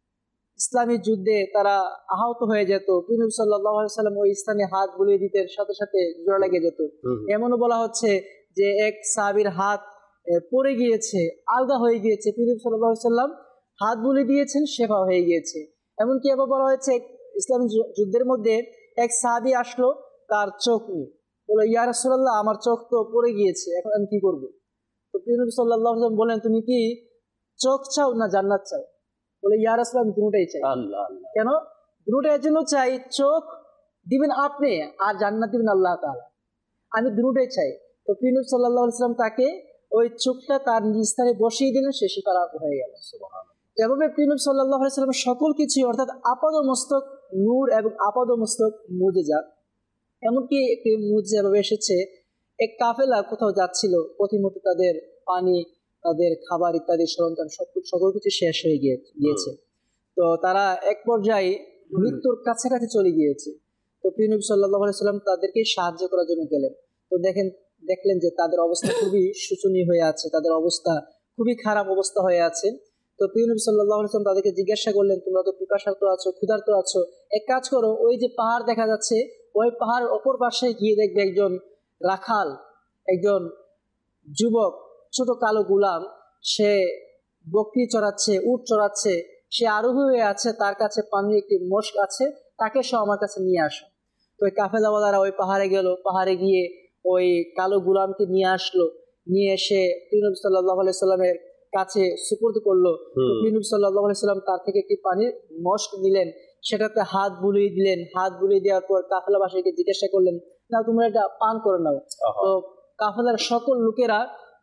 ইসলামী যুদ্ধে তারা আহত হয়ে যেত, প্রিয় নবী সাল্লাল্লাহু আলাইহি সাল্লাম ওই স্থানে হাত বুলিয়ে দিতেন, সাথে সাথে জোড়া লেগে যেত। এমনও বলা হচ্ছে যে এক সাহাবীর হাত পড়ে গিয়েছে, আলগা হয়ে গিয়েছে, প্রিয় নবী সাল্লাল্লাহু আলাইহি সাল্লাম হাত বুলিয়ে দিয়েছেন, শেফা হয়ে গিয়েছে। এমনকি আবার বলা হয়েছে ইসলামী যুদ্ধের মধ্যে এক সাহাবী আসলো, তার চোখ নেই, বলল, ইয়া রাসূলুল্লাহ, আমার চোখ তো পড়ে গিয়েছে, এখন আমি কি করবো? তো প্রিয় নবী সাল্লাল্লাহু আলাইহি ওয়াসাল্লাম বলেন, তুমি কি চোখ চাও না জান্নাত চাও? বলে, ইয়া রাসূলুল্লাহ, আমি দুটোই চাই। আল্লাহ আল্লাহ। কেন? দুটোই এর জন্য চাই, চোখ দিবেন আপনি আর জান্নাত দিবেন আল্লাহ তাআলা, আমি দুটোই চাই। তো প্রিয় নবী সাল্লাল্লাহু আলাইহি ওয়াসাল্লাম তাকে ওই চোখটা তার নিজ স্থানে বসিয়ে দিলেন, সে শিফা লাভ হয়ে গেল। সুবহানাল্লাহ। এভাবে প্রিয় নবী সাল্লাল্লাহু আলাইহি ওয়াসাল্লামের সকল কিছু, অর্থাৎ আপাদ মস্তক নূর এবং আপাদ মস্তক মুজিজা। এমনকি একটি মুজিজা ভাবে এসেছে, এক কাফেলা কোথাও যাচ্ছিল, পথিমধ্যে তাদের পানি, তাদের খাবার ইত্যাদি সরঞ্জাম সব সকল কিছু শেষ হয়ে গিয়ে গিয়েছে। তো তারা এক পর্যায়ে মৃত্যুর কাছাকাছি চলে গিয়েছে। তো প্রিয় নবী সাল্লাল্লাহু আলাইহি সাল্লাম তাদেরকে সাহায্য করার জন্য গেলেন। তো দেখেন দেখলেন যে তাদের অবস্থা খুবই শোচনীয় হয়ে আছে, তাদের অবস্থা খুবই খারাপ অবস্থা হয়ে আছে। তো প্রিয় নবী সাল্লাল্লাহু আলাইহি সাল্লাম তাদেরকে জিজ্ঞাসা করলেন, তোমরা তো পিপাসার্ত আছো, ক্ষুধার্ত আছো, এক কাজ করো, ওই যে পাহাড় দেখা যাচ্ছে, ওই পাহাড় অপর পাশে গিয়ে দেখবে একজন রাখাল, একজন যুবক, ছোট কালো গুলাম, সে বকরি চড়াচ্ছে, উট চড়াচ্ছে, সে আরোহী হয়ে আছে, তার কাছে পানির একটি মশক আছে, তাকে সহ আমার কাছে নিয়ে আসো। তো ওই কাফেলাওয়ালারা ওই পাহাড়ে গেল, পাহাড়ে গিয়ে ওই কালো গুলামকে নিয়ে আসলো, নিয়ে এসে প্রিয় নবী সাল্লাল্লাহু আলাইহি সাল্লামের কাছে সুপুর্দ করলো। প্রিয় নবী সাল্লাল্লাহু আলাইহি সাল্লাম তার থেকে একটি পানির মশক নিলেন, সেটাতে হাত বুলিয়ে দিলেন। হাত বুলিয়ে দেওয়ার পর কাফেলাবাসীকে জিজ্ঞাসা করলেন, না তোমরা এটা পান করে নাও। তো কাফেলার সকল লোকেরা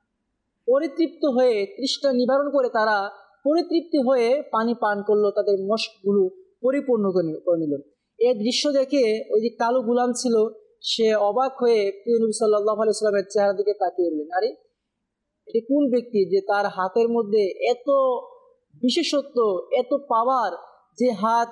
পরিতৃপ্ত হয়ে, তৃষ্ণা নিবারণ করে তারা পরিতৃপ্তি হয়ে পানি পান করলো, তাদের মশকগুলো পরিপূর্ণ করে নিল। এই দৃশ্য দেখে ওই যে কালো গুলাম ছিল, সে অবাক হয়ে প্রিয় নবী সাল্লাল্লাহু আলাইহি সাল্লামের চেহারার দিকে তাকিয়ে রইলেন। আরে এটি কোন ব্যক্তি যে তার হাতের মধ্যে এত বিশেষত্ব, এত পাওয়ার, যে হাত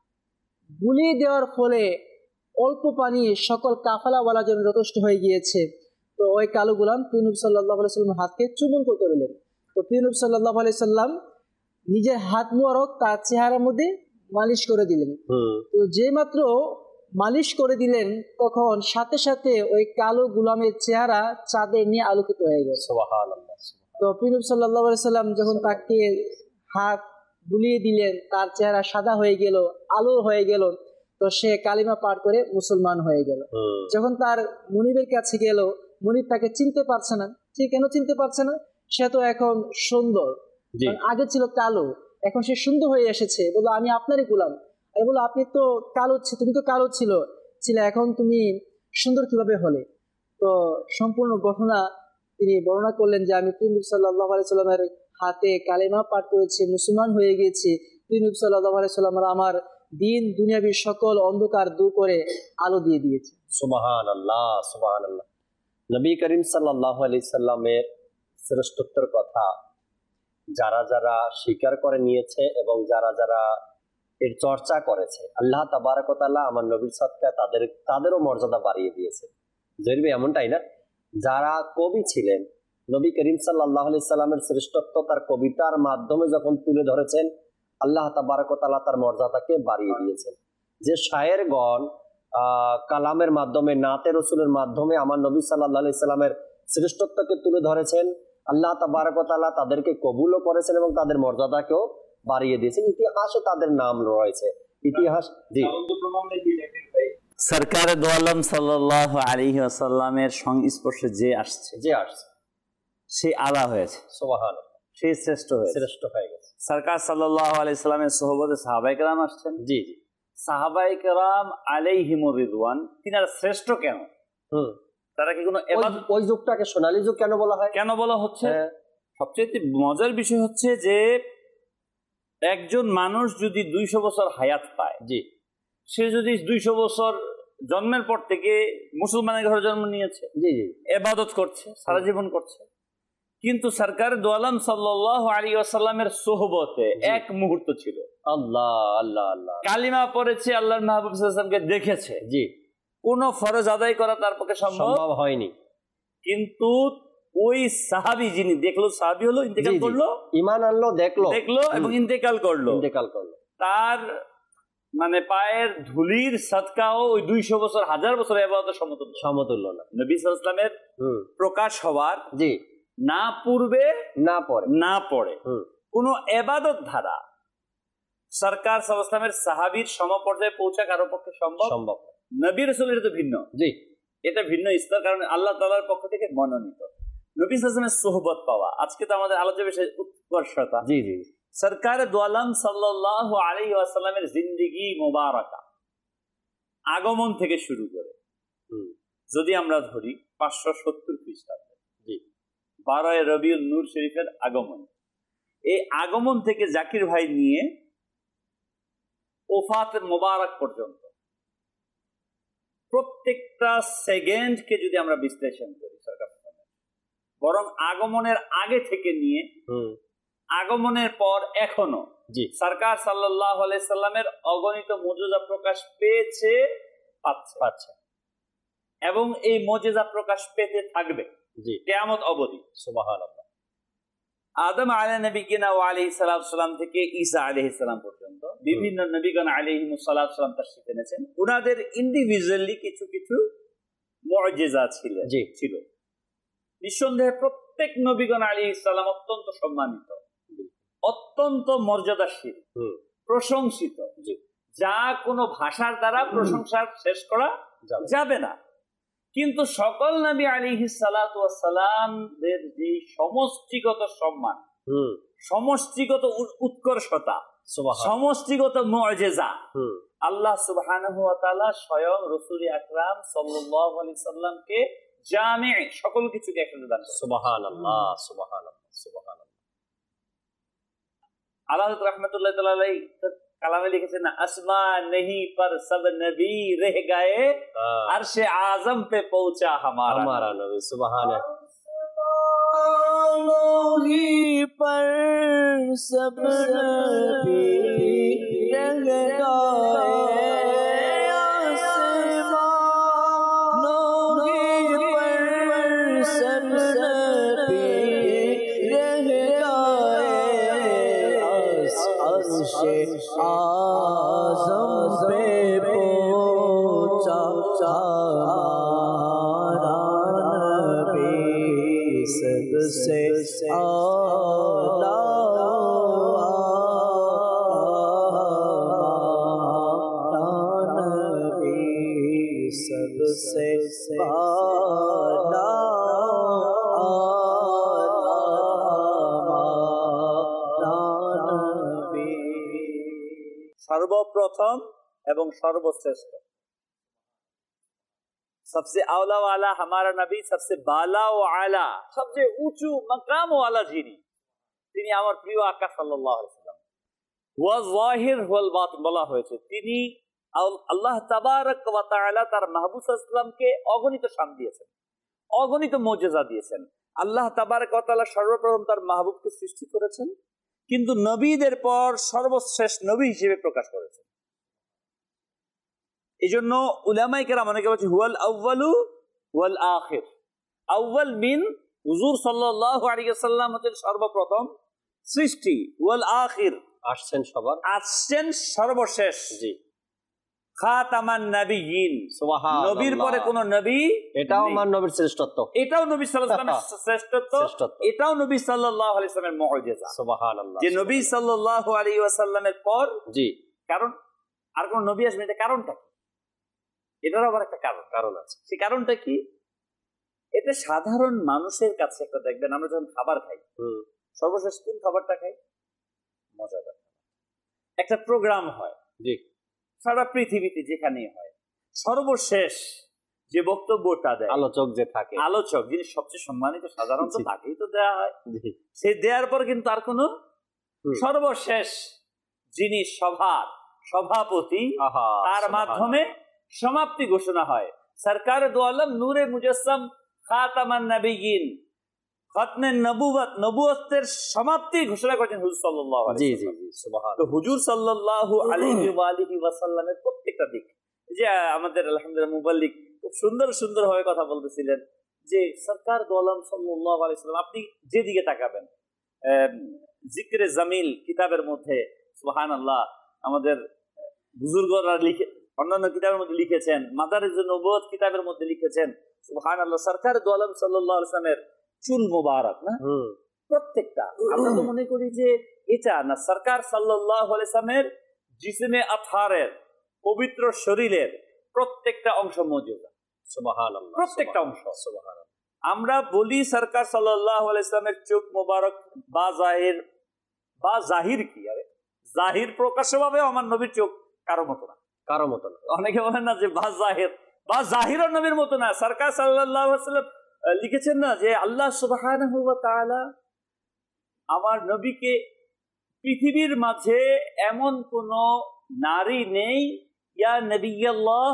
বুলিয়ে দেওয়ার ফলে অল্প পানি সকল কাফেলাওয়ালার জন্য যথেষ্ট হয়ে গিয়েছে। তো ওই কালো গুলাম প্রিয় নবী সাল্লাল্লাহু আলাইহি সাল্লামের হাতকে চুম্বন করতে রইলেন। তো প্রিয় নবী সাল্লাল্লাহু আলাইহি সাল্লাম নিজের হাত মুবারক তার চেহারার মধ্যে মালিশ করে দিলেন। তো যে মাত্র মালিশ করে দিলেন, তখন সাথে সাথে ওই কালো গুলামের চেহারা চাঁদের নিয়ে আলোকিত হয়ে গেল। সুবহানাল্লাহ। তো প্রিয় নবী সাল্লাল্লাহু আলাইহি সাল্লাম যখন তাকে হাত বুলিয়ে দিলেন, তার চেহারা সাদা হয়ে গেল, আলো হয়ে গেল। তো সে কালিমা পাঠ করে মুসলমান হয়ে গেল। যখন তার মুনিবের কাছে গেল, মুনিব তাকে চিনতে পারছে না। সে কেন চিনতে পারছে না? সে তো এখন সুন্দর, আগে ছিল কালো, এখন সে সুন্দর হয়ে এসেছে। বললো আমি আপনারই গোলাম। আরে বললো আপনি তো কালো, তুমি তো কালো ছিল ছিল এখন তুমি সুন্দর কিভাবে হলে? তো সম্পূর্ণ ঘটনা তিনি বর্ণনা করলেন যে আমি প্রিয় নবী সাল্লাল্লাহু আলাইহি সাল্লামের হাতে কালেমা পাঠ করেছি, মুসলমান হয়ে গিয়েছি। প্রিয় নবী সাল্লাল্লাহু আলাইহি সাল্লাম আমার দিন দুনিয়াবি সকল অন্ধকার দূর করে আলো দিয়ে দিয়েছে। সুবহানাল্লাহ, সুবহানাল্লাহ। নবী করিম সাল্লাল্লাহু আলাইহি সাল্লামের শ্রেষ্ঠত্বের কথা যারা যারা স্বীকার করে নিয়েছে এবং যারা যারা এর চর্চা করেছে, আল্লাহ তাবারক ওয়া তাআলা আমার নবীর সাদকায় তাদের তাদেরও মর্যাদা বাড়িয়ে দিয়েছে। জরুরি এমনটাই না? যারা কবি ছিলেন, নবী করিম সাল্লাল্লাহু আলাইহি সাল্লামের শ্রেষ্ঠত্ব তার কবিতার মাধ্যমে যখন তুলে ধরেছেন, আল্লাহ তাবারক ওয়া তাআলা তার মর্যাদাকে বাড়িয়ে দিয়েছেন। যে শায়েরগণ আহ কালামের মাধ্যমে, নাতে রসুলের মাধ্যমে আমার নবী সাল্লাল্লাহু আলাইহি সাল্লামের শ্রেষ্ঠত্বকে তুলে ধরেছেন, আল্লাহ তাবারক ওয়া তাআলা তাদেরকে কবুলও করেছেন এবং তাদের মর্যাদাকেও বাড়িয়ে দিয়েছেন। ইতিহাসে তাদের নাম রয়েছে। ইতিহাস জি সরকার দো আলম সাল্লাল্লাহু আলাইহি ওয়াসাল্লামের সংস্পর্শে যে আসছে যে আসছে সে আলা হয়েছে। সুবহানাল্লাহ। সে শ্রেষ্ঠ হয়েছে, শ্রেষ্ঠ হয়ে গেছে। সরকার সাল্লাল্লাহু আলাইহি সাল্লামের সোহবতে সাহাবায়ে কেরাম আসছেন। জি জি সাহাবায়ে কেরাম আলাইহিমুর রিদওয়ান, তিনারা শ্রেষ্ঠ কেন? হুম তারা কি কোনো ওই- ওই যুগটাকে সোনালী যুগ কেন বলা হয়? কেন বলা হচ্ছে? হ্যাঁ। সবচেয়ে মজার বিষয় হচ্ছে যে একজন মানুষ যদি দুইশো বছর হায়াত পায়, জি সে যদি দুইশো বছর জন্মের পর থেকে মুসলমানের ঘরে জন্ম নিয়েছে, জি জি ইবাদত করছে, সারা জীবন করছে, কিন্তু সরকার দো আলম সাল্লাল্লাহু আলাইহি ওয়াসাল্লামের সোহবতে এক মুহূর্ত ছিল, আল্লাহ আল্লাহ আল্লাহ, কালিমা পড়েছে, আল্লাহর মাহবুব সাল্লাল্লাহু আলাইহি ওয়াসাল্লামকে দেখেছে, জি কোনো ফরজ আদায় করা তার পক্ষে সম্ভব সম্ভব হয়নি। কিন্তু ওই সাহাবী যিনি দেখলো, সাহাবী হলো, ইন্তেকাল জি, জি। করলো, ঈমান আনলো, দেখলো দেখলো এবং ইন্তেকাল করলো, ইন্তেকাল করলো, তার মানে পায়ের ধুলির সাদকাও ওই দুইশো বছর, হাজার বছর ইবাদতের সমতুল্য সমতুল্য না। নবী সাল্লাল্লাহু আলাইহি ওয়াসাল্লামের হুম প্রকাশ হওয়ার জি না পূর্বে না পরে না পড়ে হুম কোন ইবাদত ধারা সরকার সাল্লাল্লাহু আলাইহি ওয়াসাল্লামের সাহাবীর সমপর্যায়ে পৌঁছা কারো পক্ষে সম্ভব সম্ভব না। নবী রাসূলের তো ভিন্ন, জি এটা ভিন্ন স্তর, কারণ আল্লাহ তাআলার পক্ষ থেকে মনোনীত নবী সাল্লাল্লাহু আলাইহি ওয়াসাল্লামের সোহবত পাওয়া। আজকে তো আমাদের আলোচ্য বিষয় উৎকর্ষতা। জি জি সরকার দো আলম সাল্লাল্লাহু আলাইহি ওয়াসাল্লামের জিন্দেগি মোবারকা আগমন থেকে শুরু করে হুম যদি আমরা ধরি পাঁচশো সত্তর খ্রিস্টাব্দে, জি বারোয় রবিউল নূর শরীফের আগমন, এই আগমন থেকে জাকির ভাই নিয়ে ওফাতের মোবারক পর্যন্ত প্রত্যেকটা সেকেন্ডকে যদি আমরা বিশ্লেষণ করি সরকার, বরং আগমনের আগে থেকে নিয়ে আগমনের পর এখনো সরকার সাল্লাল্লাহু আলাইহি সাল্লামের অগণিত মুজিজা প্রকাশ পেয়েছে, পাচ্ছে পাচ্ছে এবং এই মুজিজা প্রকাশ পেতে থাকবে কিয়ামত অবধি। সুবহানাল্লাহ। আদম আলাইহিস সালাম থেকে ঈসা আলাইহিস সালাম পর্যন্ত বিভিন্ন নবীগণ আলাইহিমুস সালাম তাশরীফ এনেছেন। ওনাদের ইন্ডিভিজুয়ালি কিছু কিছু মুজিজা ছিল ছিল নিঃসন্দেহে প্রত্যেক নবীগণ আলাইহিস সালাম অত্যন্ত সম্মানিত, অত্যন্ত মর্যাদাশীল, প্রশংসিত, যা কোনো ভাষার দ্বারা প্রশংসা শেষ করা যাবে না। কিন্তু সকল নবী আলাইহিস সালাতু ওয়াস সালামদের যে সমষ্টিগত সম্মান, সমষ্টিগত উৎকর্ষতা, সমষ্টিগত মুজিজা আল্লাহ সুবহানাহু ওয়া তাআলা স্বয়ং রাসূল আকরাম সাল্লাল্লাহু আলাইহি সাল্লামকে জামি' সকল কিছুকে একসাথে দান করেছেন। সুবহানাল্লাহ, সুবহানাল্লাহ, সুবহানাল্লাহ। আল্লাহ রাহমাতুল্লাহ তাআলা আলাইহি কালামে লিখেছেন, আসমা নেহি পর সব নবী রহ গয়ে, আরশে আজম পে পৌঁছা হামারা হামারা নবী। সুবহানাল্লাহ। नही पर सब नबी रह गए, आसमां नही पर सब नबी रह गए, अर्शे आज़म पे पहुंचा सबसे आला नबी, सबसे आला नबी। সর্বপ্রথম এবং সর্বশ্রেষ্ঠ, सबसे आला वाला हमारा नबी, सबसे बाला ও আলা, সবচেয়ে উঁচু মাকাম ওয়ালা যিনি, তিনি আমার প্রিয় আকা সাল্লাল্লাহু আলাইহি সাল্লাম। ওয়া যাহির ওয়াল বাতিন বলা হয়েছে, তিনি আল্লাহ তাবারক ওয়া তাআলা তার মাহবুব সাল্লাল্লাহু আলাইহি সাল্লামকে অগণিত শান দিয়েছেন, অগণিত মুজিজা দিয়েছেন। আল্লাহ তাবারক ওয়া তাআলা সর্বপ্রথম তার মাহবুবকে সৃষ্টি করেছেন, কিন্তু নবীদের পর সর্বশ্রেষ্ঠ নবী হিসেবে প্রকাশ করেছেন। এই জন্য উলামায়ে কেরাম অনেকে বলেছে হুয়াল আউয়ালু ওয়াল আখির। আউয়াল মিন হুজুর সাল্লাল্লাহু আলাইহি ওয়াসাল্লাম হচ্ছেন সর্বপ্রথম সৃষ্টি, ওয়াল আখির আসছেন সবার, আসছেন সর্বশেষ। জি, খাতামান নবিয়্যিন, সুবহানাল্লাহ। নবীর পরে কোন নবী, এটাও আমার নবীর শ্রেষ্ঠত্ব, এটাও নবী সাল্লাল্লাহু আলাইহি ওয়াসাল্লামের শ্রেষ্ঠত্ব, এটাও নবী সাল্লাল্লাহু আলাইহি ওয়াসাল্লামের মুজিজা। সুবহানাল্লাহ। যে নবী সাল্লাল্লাহু আলাইহি ওয়াসাল্লামের পর জি কারণ আর কোন নবী আসবে, এটা কারণটা কি? এটার আবার একটা কারণ কারণ আছে। সেই কারণটা কি? এটা সাধারণ মানুষের কাছে একটা, দেখবেন আমরা যখন খাবার খাই, সর্বশেষ কোন খাবারটা খাই? মজাদার একটা প্রোগ্রাম হয়, জি, সারা পৃথিবীতে যেখানেই হয়, সর্বশেষ যে বক্তব্যটা দেয় আলোচক, যে থাকে আলোচক, যিনি সবচেয়ে সম্মানিত সাধারণত তাকেই তো দেওয়া হয়। সে দেওয়ার পর কিন্তু আর কোনো সর্বশেষ যিনি সভার সভাপতি, তার মাধ্যমে সমাপ্তি ঘোষণা হয়। সরকার দো আলম নূরে মুজাসসাম খাতামান নবিয়্যিন, খতমে নবুয়ত, নবুয়তের সমাপ্তি ঘোষণা করেছেন হুজুর সাল্লাল্লাহু আলাইহি ওয়াসাল্লাম। জি জি, সুবহানাল্লাহ। তো হুজুর সাল্লাল্লাহু আলাইহি ওয়া আলিহি ওয়াসাল্লামের প্রত্যেকটা দিক, যে আমাদের আলহামদুলিল্লাহ মুবাল্লিগ খুব সুন্দর সুন্দর ভাবে কথা বলতেছিলেন, যে সরকার দো আলম সাল্লাল্লাহু আলাইহি ওয়াসাল্লাম, আপনি যেদিকে তাকাবেন, জিকরে জামিল কিতাবের মধ্যে সুবহানাল্লাহ আমাদের বুজুর্গরা লিখে, অন্যান্য কিতাবের মধ্যে লিখেছেন, মাদারিজুন নবুওয়াত কিতাবের মধ্যে লিখেছেন, সুবহানাল্লাহ। সরকার দো আলম সাল্লাল্লাহু আলাইহি ওয়াসাল্লামের চুল মুবারক না প্রত্যেকটা, আমরা তো মনে করি যে এটা না, সরকার সাল্লাল্লাহু আলাইহি ওয়াসাল্লামের জিসমে আতহারের, পবিত্র শরীরের প্রত্যেকটা অংশ মুজিজা। সুবহানাল্লাহ, প্রত্যেকটা অংশ। সুবহানাল্লাহ। আমরা বলি সরকার সাল্লাল্লাহু আলাইহি ওয়াসাল্লামের চোখ মুবারক বা জাহির, বা জাহির কি, আরে জাহির প্রকাশ্যভাবে আমার নবীর চোখ কারো মতো না, কারো মতো না। অনেকে বলেন না যে বা জাহির, বা জাহিরও নবীর মতো না। সরকার সাল্লাল্লাহু আলাইহি ওয়াসাল্লাম লিখেছেন না যে আল্লাহ সুবহানাহু ওয়া তাআলা আমার নবীকে, পৃথিবীর মাঝে এমন কোন নারী নেই, ইয়া নবিয়াল্লাহ,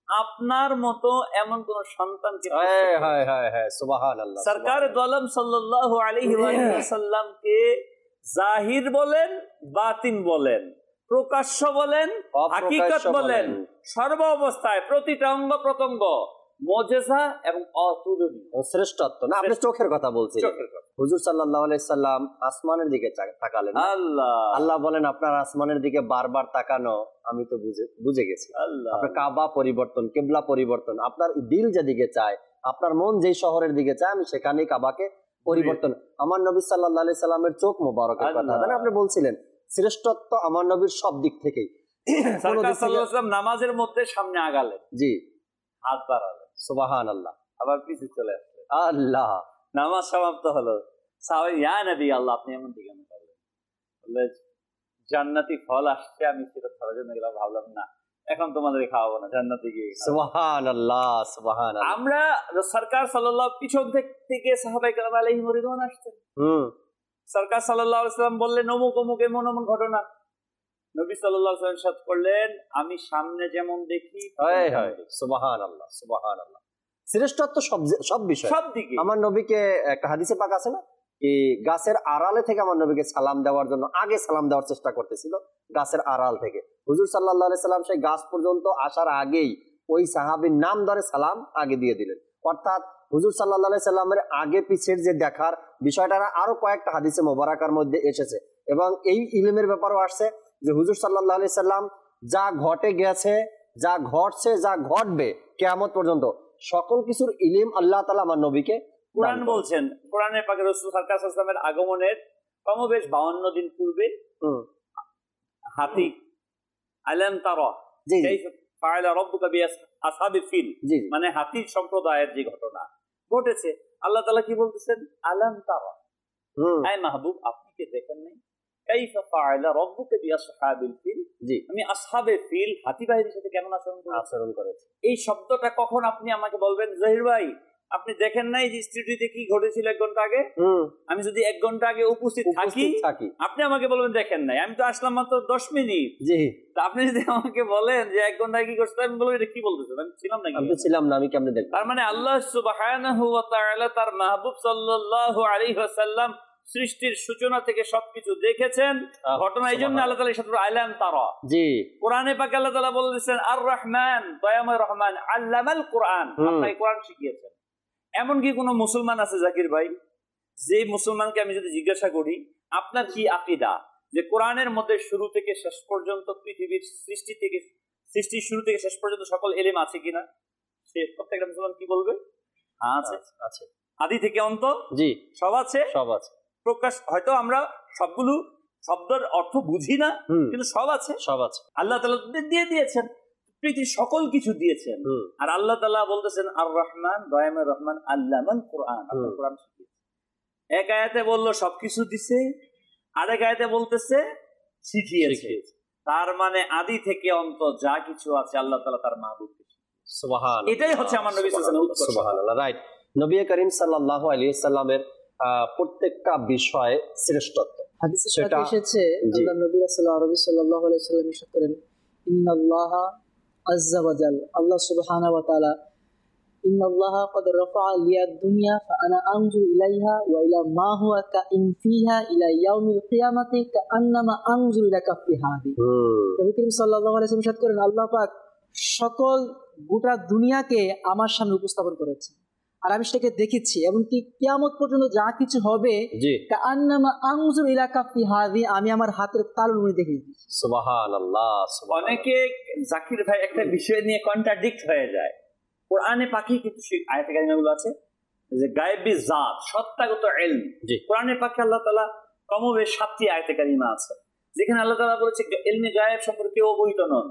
আপনার মতো এমন কোন সন্তানকে হ্যাঁ হ্যাঁ হ্যাঁ হ্যাঁ সুবহানাল্লাহ। সরকার দু আলম সাল্লাল্লাহু আলাইহি ওয়াসাল্লামকে জাহির বলেন, বাতিন বলেন, প্রকাশ্য বলেন, হাকিকত বলেন, সর্ব অবস্থায় প্রতিটা অঙ্গ প্রত্যঙ্গ মুজিজা এবং অতুলনীয় শ্রেষ্ঠত্ব। না, আপনি চোখের কথা বলছেন। হুজুর সাল্লাল্লাহু আলাইহি সাল্লাম আসমানের দিকে তাকালেন। আল্লাহ আল্লাহ বলেন, আপনার আসমানের দিকে বারবার তাকানো আমি তো বুঝে বুঝে গেছি। আপনার কাবা পরিবর্তন, কিবলা পরিবর্তন, আপনার দিল যেদিকে চায়, আপনার মন যেই শহরের দিকে চায়, আমি সেখানেই কাবাকে পরিবর্তন। আমার নবী সাল্লাল্লাহু আলাইহি সাল্লামের চোখ মোবারকের কথা আপনি বলছিলেন। শ্রেষ্ঠত্ব আমার নবীর সব দিক থেকেই। সরকার সাল্লাল্লাহু আলাইহি ওয়াসাল্লাম নামাজের মধ্যে সামনে আগালেন, জি, হাত বাড়ালেন, সুবহানাল্লাহ, আবার পিছে চলে আসলেন, আল্লাহ, নামাজ সমাপ্ত হলো। সাহাবী, ইয়া নবী আল্লাহ, আপনি এমন কেন করলেন? বললে জান্নাতি ফল আসছে, আমি সেটা ধরার জন্য গেলাম, ভাবলাম না এখন তোমাদের খাওয়াবো না, জান্নাতে গিয়ে। সুবহানাল্লাহ সুবহানাল্লাহ। আমরা সরকার সাল্লাল্লাহু পিছন থেকে সাহাবায়ে কেরাম আলাইহিম রিদওয়ান আসছেন। হুম সরকার সাল্লাল্লাহু আলাইহি ওয়াসাল্লাম বললেন অমুক অমুক এমন এমন ঘটনা। নবী সাল্লাল্লাহু আলাইহি ওয়াসাল্লাম সাথে করলেন, আমি সামনে যেমন দেখি, হয় হয়, সুবহানাল্লাহ সুবহানাল্লাহ। শ্রেষ্ঠত্ব সব সব বিষয়, সব দিকে। আমার নবীকে একটা হাদিসে পাক আছে না, কি গাছের আড়ালে থেকে আমার নবীকে সালাম দেওয়ার জন্য আগে সালাম দেওয়ার চেষ্টা করতেছিল, গাছের আড়াল থেকে। হুজুর সাল্লাল্লাহু আলাইহি সাল্লাম সেই গাছ পর্যন্ত আসার আগেই ওই সাহাবীর নাম ধরে সালাম আগে দিয়ে দিলেন। অর্থাৎ হুজুর সাল্লাল্লাহু আলাইহি সাল্লামের আগে পিছের যে দেখার বিষয়টা আরো কয়েকটা হাদিসে মোবারকার মধ্যে এসেছে, এবং এই ইলমের ব্যাপারেও আসছে যে হুজুর সাল্লাল্লাহু আলাইহি সাল্লাম যা ঘটে গেছে, যা ঘটছে, যা ঘটবে কিয়ামত পর্যন্ত সকল কিছুর ইলম আল্লাহ তাআলা আমার নবীকে কুরআন বলছেন। কোরআনে পাকে রাসূল সাল্লাল্লাহু আলাইহি ওয়াসাল্লামের আগমনের কমবেশ বাউন্ন দিন পূর্বে হাতি আলাম তারা কাইফা ফাআলা রাব্বুকা বিআসহাবিল ফিল, মানে হাতির সম্প্রদায়ের যে ঘটনা ঘটেছে, আল্লাহ তাআলা কি বলতেছেন? আলাম তারা, আয় মাহবুব আপনি কি দেখেন নাই? কাইফা ফাআলা রাব্বুকা বিআসহাবিল ফিল, জি, আমি আসহাবে ফিল হাতি বাহিনীর সাথে কেমন আচরণ আচরণ করেছে। এই শব্দটা কখন আপনি আমাকে বলবেন জহির ভাই আপনি দেখেন নাই যে স্টুডিওতে কি ঘটেছিল এক ঘন্টা আগে? আমি যদি এক ঘন্টা আগে উপস্থিত থাকি, আপনি আমাকে বলবেন দেখেন নাই, আমি তো আসলাম মাত্র দশ মিনিট। জি, তা আপনি যদি আমাকে বলেন যে এক ঘন্টা আগে কি করতে, আমি বলবো এটা কি বলতেছেন, আমি ছিলাম না, আমি ছিলাম না, আমি কেমনে দেখব? তার মানে আল্লাহ সুবহানাহু ওয়া তাআলা তার মাহবুব সাল্লাল্লাহু আলাইহি ওয়াসাল্লাম সৃষ্টির সূচনা থেকে সবকিছু দেখেছেন। ঘটনা এই জন্য আল্লাহ তাআলা সাথে আলাম তারা, জি, কোরআনে পাকে আল্লাহ তাআলা বলেছেন আর রহমান, দয়াময় রহমান, আল্লামাল কোরআন, আপনাকে কোরআন শিখিয়েছেন। এমন কি কোন মুসলমান আছে জাকির ভাই, যে মুসলমানকে আমি যদি জিজ্ঞাসা করি আপনার কি আকীদা, যে কোরআনের মধ্যে শুরু থেকে শেষ পর্যন্ত পৃথিবীর সৃষ্টি থেকে সৃষ্টির শুরু থেকে শেষ পর্যন্ত সকল ইলম আছে কিনা, সে প্রত্যেকটা মুসলমান কি বলবে? হ্যাঁ আছে, আছে, আদি থেকে অন্ত, জি, সব আছে, সব আছে। প্রকাশ হয়তো আমরা সবগুলো শব্দের অর্থ বুঝি না, কিন্তু সব আছে, সব আছে, আল্লাহ তাআলা দিয়ে দিয়েছেন, পৃথিবীর সকল কিছু দিয়েছেন। আর আল্লাহ তাআলা বলতেছেন আর রহমান, দয়াময় রহমান, আল্লামাল কোরআন, আল্লাহ কোরআন শিখিয়েছে। এক আয়াতে বললো সবকিছু দিছে, আরেক আয়াতে বলতেছে শিখিয়েছে। তার মানে আদি থেকে অন্ত যা কিছু আছে আল্লাহ তাআলা তার মাহবুবকে শিখিয়েছে। সুবহানাল্লাহ, এটাই হচ্ছে আমার নবী সাল্লাল্লাহু আলাইহি ওয়াসাল্লাম। সুবহানাল্লাহ, রাইট। নবী করিম সাল্লাল্লাহু আলাইহি ওয়াসাল্লামের প্রত্যেকটা বিষয়ে শ্রেষ্ঠত্ব হাদিসে সাথে এসেছে। আল্লাহ নবী সাল্লাল্লাহু আলাইহি ওয়াসাল্লাম ইরশাদ করেন, ইন্নাল্লাহা আযজা ওয়া জাল, আল্লাহ সুবহানাহু ওয়া তাআলা, ইন্নাল্লাহা ক্বাদ রাফআ লিয়াদ দুনিয়া ফাআনা আনজুরু ইলাইহা ওয়া ইলা মা হুয়া কাইন ফিহা ইলা ইয়াউমিল কিয়ামাতি কাআন্নামা আনজুরু ইলা কাফি হাদি। নবী করিম সাল্লাল্লাহু আলাইহি ওয়াসাল্লাম ইরশাদ করেন, আল্লাহ পাক সকল গোটা দুনিয়াকে আমার সামনে উপস্থাপন করেছেন, আর আমি সেটাকে দেখেছি, এমনকি কিয়ামত পর্যন্ত যা কিছু হবে কাআন্নামা আনজুরু ইলা কাফি হাদি, আমি আমার হাতের তালুর দেখে দিয়েছি। সুবহানাল্লাহ। অনেকে জাকির ভাই একটা বিষয় নিয়ে কন্ট্রাডিক্ট হয়ে যায়। কোরআনে পাখি কিন্তু সেই আয়াতে কারিমাগুলো আছে যে গায়েবী জাত, সত্তাগত ইলম, কোরআনে পাখি আল্লাহ তাআলা কমবেশ সাতটি আয়াতে কারিমা আছে যেখানে আল্লাহ তাআলা বলেছে ইলমে গায়েব সম্পর্কে অবহিত নন।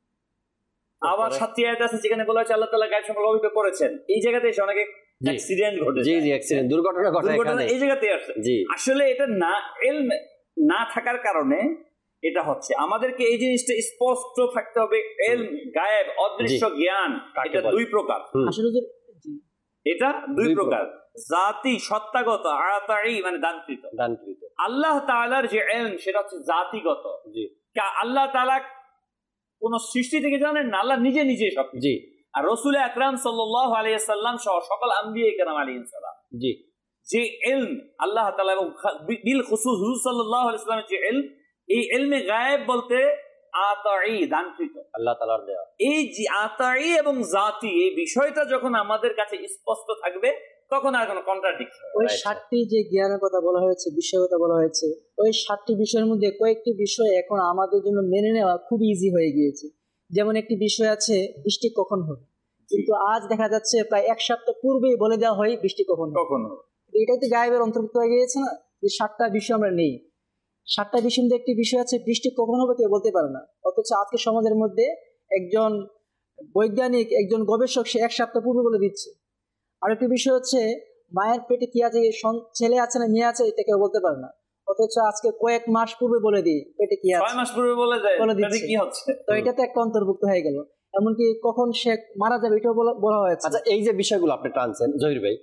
আবার সাতটি আয়াত আছে যেখানে বলা হয়েছে আল্লাহ তাআলা গায়েব সম্পর্কে অবহিত করেছেন। এই জায়গাতে এসে অনেকে অ্যাক্সিডেন্ট ঘটে, জি জি অ্যাক্সিডেন্ট, দুর্ঘটনা ঘটে, এখানে এই জায়গাতে আসছে। আসলে এটা না ইলম না থাকার কারণে এটা হচ্ছে। আমাদেরকে এই জিনিসটা স্পষ্ট থাকতে হবে, ইলম গায়েব অদৃশ্য জ্ঞান এটা দুই প্রকার। আসলে এটা দুই প্রকার, জাতি সত্তাগত, আতাই মানে দানকৃত, দানকৃত। আল্লাহ তাআলার যে ইলম সেটা হচ্ছে জাতিগত। জি, আল্লাহ তাআলা কোন সৃষ্টি থেকে জানেন না, আল্লাহ নিজে নিজে সব। জি, আর রাসূল আকরাম সাল্লাল্লাহু আলাইহি ওয়াসাল্লাম সহ সকল আম্বিয়া কেরাম আলাইহিস সালাম জি যে ইলম আল্লাহ তাআলা এবং বিল খুসুস হুজুর সাল্লাল্লাহু আলাইহি ওয়াসাল্লামের যে ইলম, এই ইলমে গায়েব বলতে আতাই দানকৃত আল্লাহ তাআলার দেওয়া, এই যে আতাই এবং জাতি এই বিষয়টা যখন আমাদের কাছে স্পষ্ট থাকবে তখন আর কোনো কন্ট্রাডিকশন। ওই সাতটি যে জ্ঞানের কথা বলা হয়েছে, বিষয়ের কথা বলা হয়েছে, ওই সাতটি বিষয়ের মধ্যে কয়েকটি বিষয় এখন আমাদের জন্য মেনে নেওয়া খুব ইজি হয়ে গিয়েছে। যেমন একটি বিষয় আছে বৃষ্টি কখন হবে, কিন্তু আজ দেখা যাচ্ছে প্রায় এক সপ্তাহ পূর্বেই বলে দেওয়া হয় বৃষ্টি কখন কখন হবে। এটাই তো গায়েবের অন্তর্ভুক্ত হয়ে গিয়েছে না, যে সাতটা বিষয় আমরা নেই। সাতটা বিষয়ের মধ্যে একটি বিষয় আছে বৃষ্টি কখন হবে কেউ বলতে পারে না, অথচ আজকে সমাজের মধ্যে একজন বৈজ্ঞানিক, একজন গবেষক সে এক সপ্তাহ পূর্বে বলে দিচ্ছে। আরেকটি বিষয় হচ্ছে মায়ের পেটে কি আছে, ছেলে আছে না মেয়ে আছে, এটা কেউ বলতে পারে না, অথচ আজকে কয়েক মাস পূর্বে বলে দিই পেটে কি আছে, ছয় মাস পূর্বে বলে দেয় বলে দিচ্ছে কি হচ্ছে। তো এটা তো একটা অন্তর্ভুক্ত হয়ে গেল। এমনকি কখন সে মারা যাবে এটাও বলা হয়েছে। আচ্ছা, এই যে বিষয়গুলো আপনি টানছেন জহির ভাই,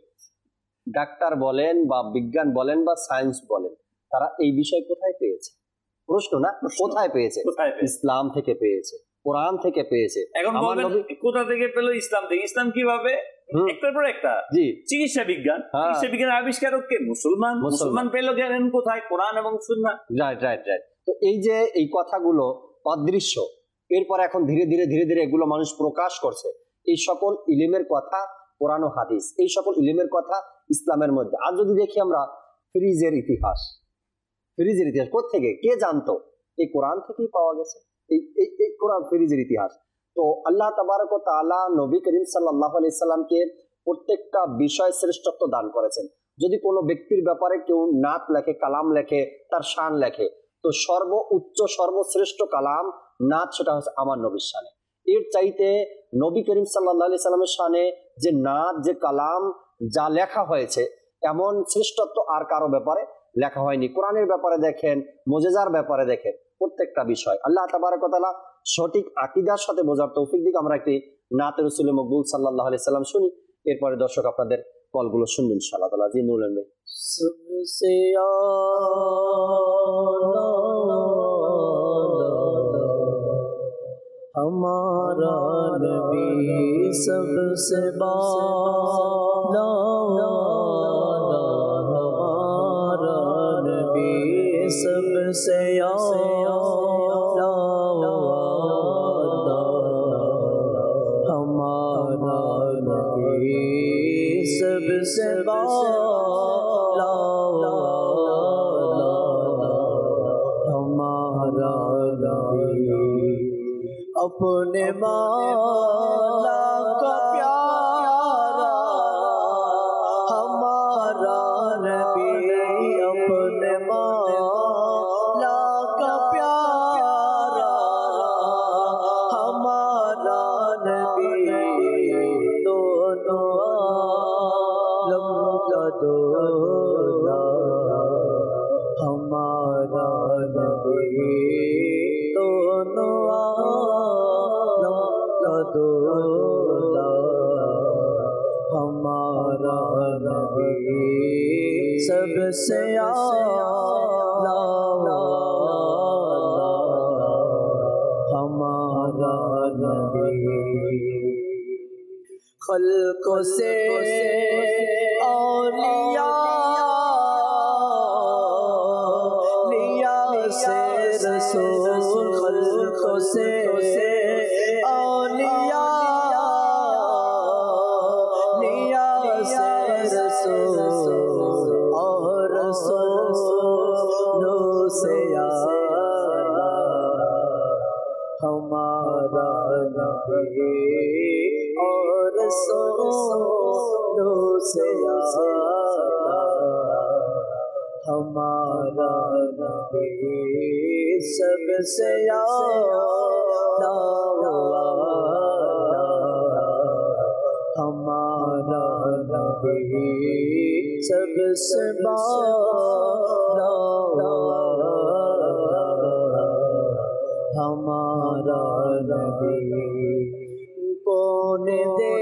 ডাক্তার বলেন বা বিজ্ঞান বলেন বা সায়েন্স বলেন, তারা এই বিষয় কোথায় পেয়েছে? প্রশ্ন না, কোথায় পেয়েছে? ইসলাম থেকে পেয়েছে, কোরআন থেকে পেয়েছে। এখন বলবেন কোথা থেকে পেল? ইসলাম থেকে। ইসলাম কিভাবে? একটার পর একটা। জি, চিকিৎসা বিজ্ঞান, চিকিৎসা বিজ্ঞানের আবিষ্কারক কে? মুসলমান। মুসলমান পেল জ্ঞান কোথায়? কোরআন এবং সুন্নাহ। রাইট রাইট রাইট তো এই যে এই কথাগুলো অদৃশ্য, এরপর এখন ধীরে ধীরে ধীরে ধীরে এগুলো মানুষ প্রকাশ করছে। এই সকল ইলমের কথা কোরআন ও হাদিস, এই সকল ইলমের কথা ইসলামের মধ্যে। আর যদি দেখি আমরা ফ্রিজের ইতিহাস, ফ্রিজের ইতিহাস কোত্থেকে কে জানতো? এই কোরআন থেকেই পাওয়া গেছে এই এই কোরআন ফ্রিজের ইতিহাস। তো আল্লাহ তাবারক ওয়া তাআলা নবী করিম সাল্লাল্লাহু আলাইহি সাল্লামকে প্রত্যেকটা বিষয় শ্রেষ্ঠত্ব দান করেছেন। যদি কোনো ব্যক্তির ব্যাপারে কেউ নাত লেখে, কালাম লেখে, তার শান লেখে, তো সর্ব উচ্চ সর্বশ্রেষ্ঠ কালাম নাত সেটা হচ্ছে আমার নবীর শানে। এর চাইতে নবী করিম সাল্লাল্লাহু আলাইহি সাল্লামের শানে যে নাত, যে কালাম, যা লেখা হয়েছে, এমন শ্রেষ্ঠত্ব আর কারো ব্যাপারে লেখা হয়নি। কোরআনের ব্যাপারে দেখেন, মুজিজার ব্যাপারে দেখেন, প্রত্যেকটা বিষয় আল্লাহ তাবারক ওয়া তাআলা সঠিক আকীদার সাথে বোঝার তৌফিক দিক। আমরা একটি নাতে রাসূল মকবুল সাল্লাল্লাহু আলাইহি সাল্লাম শুনি, এরপরে দর্শক আপনাদের কলগুলো শুনবেন ইনশাআল্লাহ তাআলা। জি নুরুল ভাই। सबसे हमारा नबी सबसे बाला, हमारा नबी सबसे आला, हमारा नबी सबसे बाला, हमारा नबी अपने मौला का प्यारा, हमारा नबी अपने मौला का प्यारा, हमारा नबी दोनों आलम का दोला, हमारा नबी दोनों आलम का दोला, हमारा नबी सबसे आला, हमारा नबी खल्क़ से औलिया लिया से रसूल, खल्क़ से औलिया लिया से रसूल, और रसूलों से आला, हमारा नबी और रसूलों से आला, हमारा नबी सबसे आला, हमारा नबी सबसे बाला, हमारा नबी कौन दे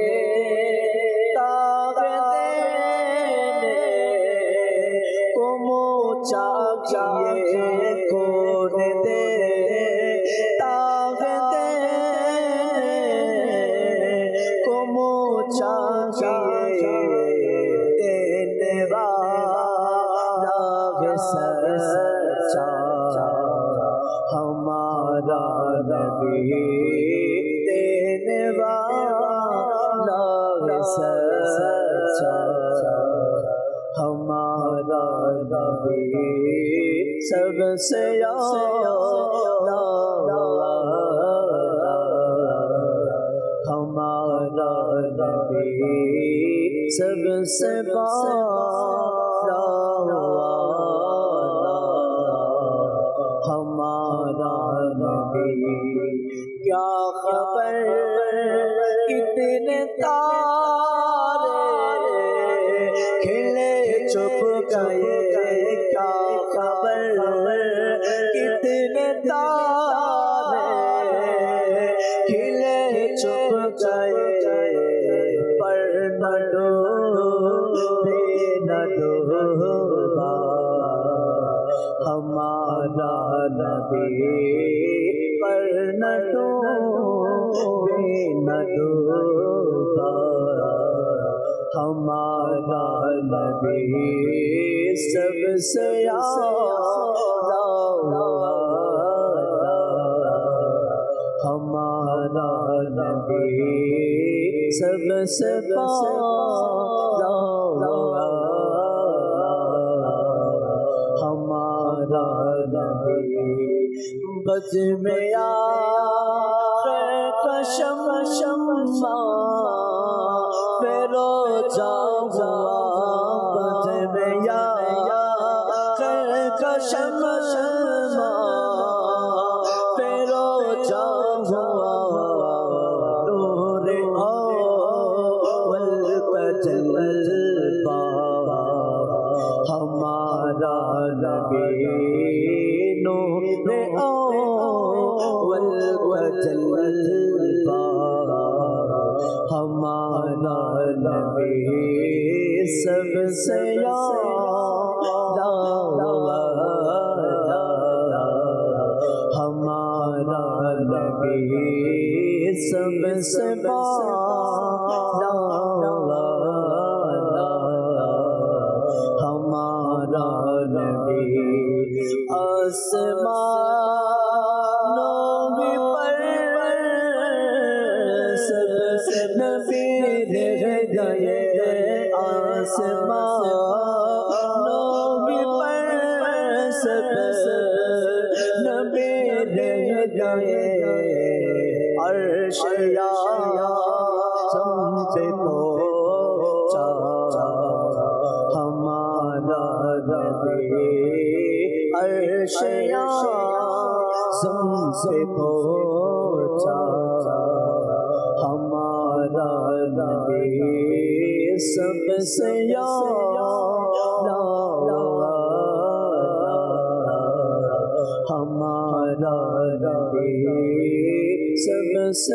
देने को मोचा किए, कौन दे देने को सच्चा हमारा नबी देने वाला सच्चा हमारा नबी सबसे आला हमारा नबी सबसे बाला हमारा नबी क्या खबर कितने तारे खिले चुप गए क्या खबर कितने तारे खिले चुप गए पर न डूबे न डूबा हमारा नबी पर न डूबे न डूबा हमारा नबी सबसे आला हमारा नबी सबसे आला हमारा नबी बज में आखिर का शम्मा शम्मा फेरो जाऊँ बज में आखिर का शम्मा शम्मा फेरो जाऊँ नूर अव्वल का जलवा हमारा नबी नूर अव्वल का जलवा हमारा नबी सबसे आला हमारा नबी सबसे आला हमारा नबी आसमानों पर सबसे नबी रह गए आसमानों पर सबसे नबी रह गए अर्श आज़म पे पहुंचा हमारा नबी अर्श आज़म पे पहुंचा हमारा नबी सबसे आला हमारा नबी सबसे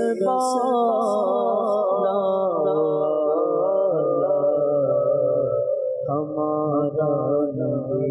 आला हमारा नबी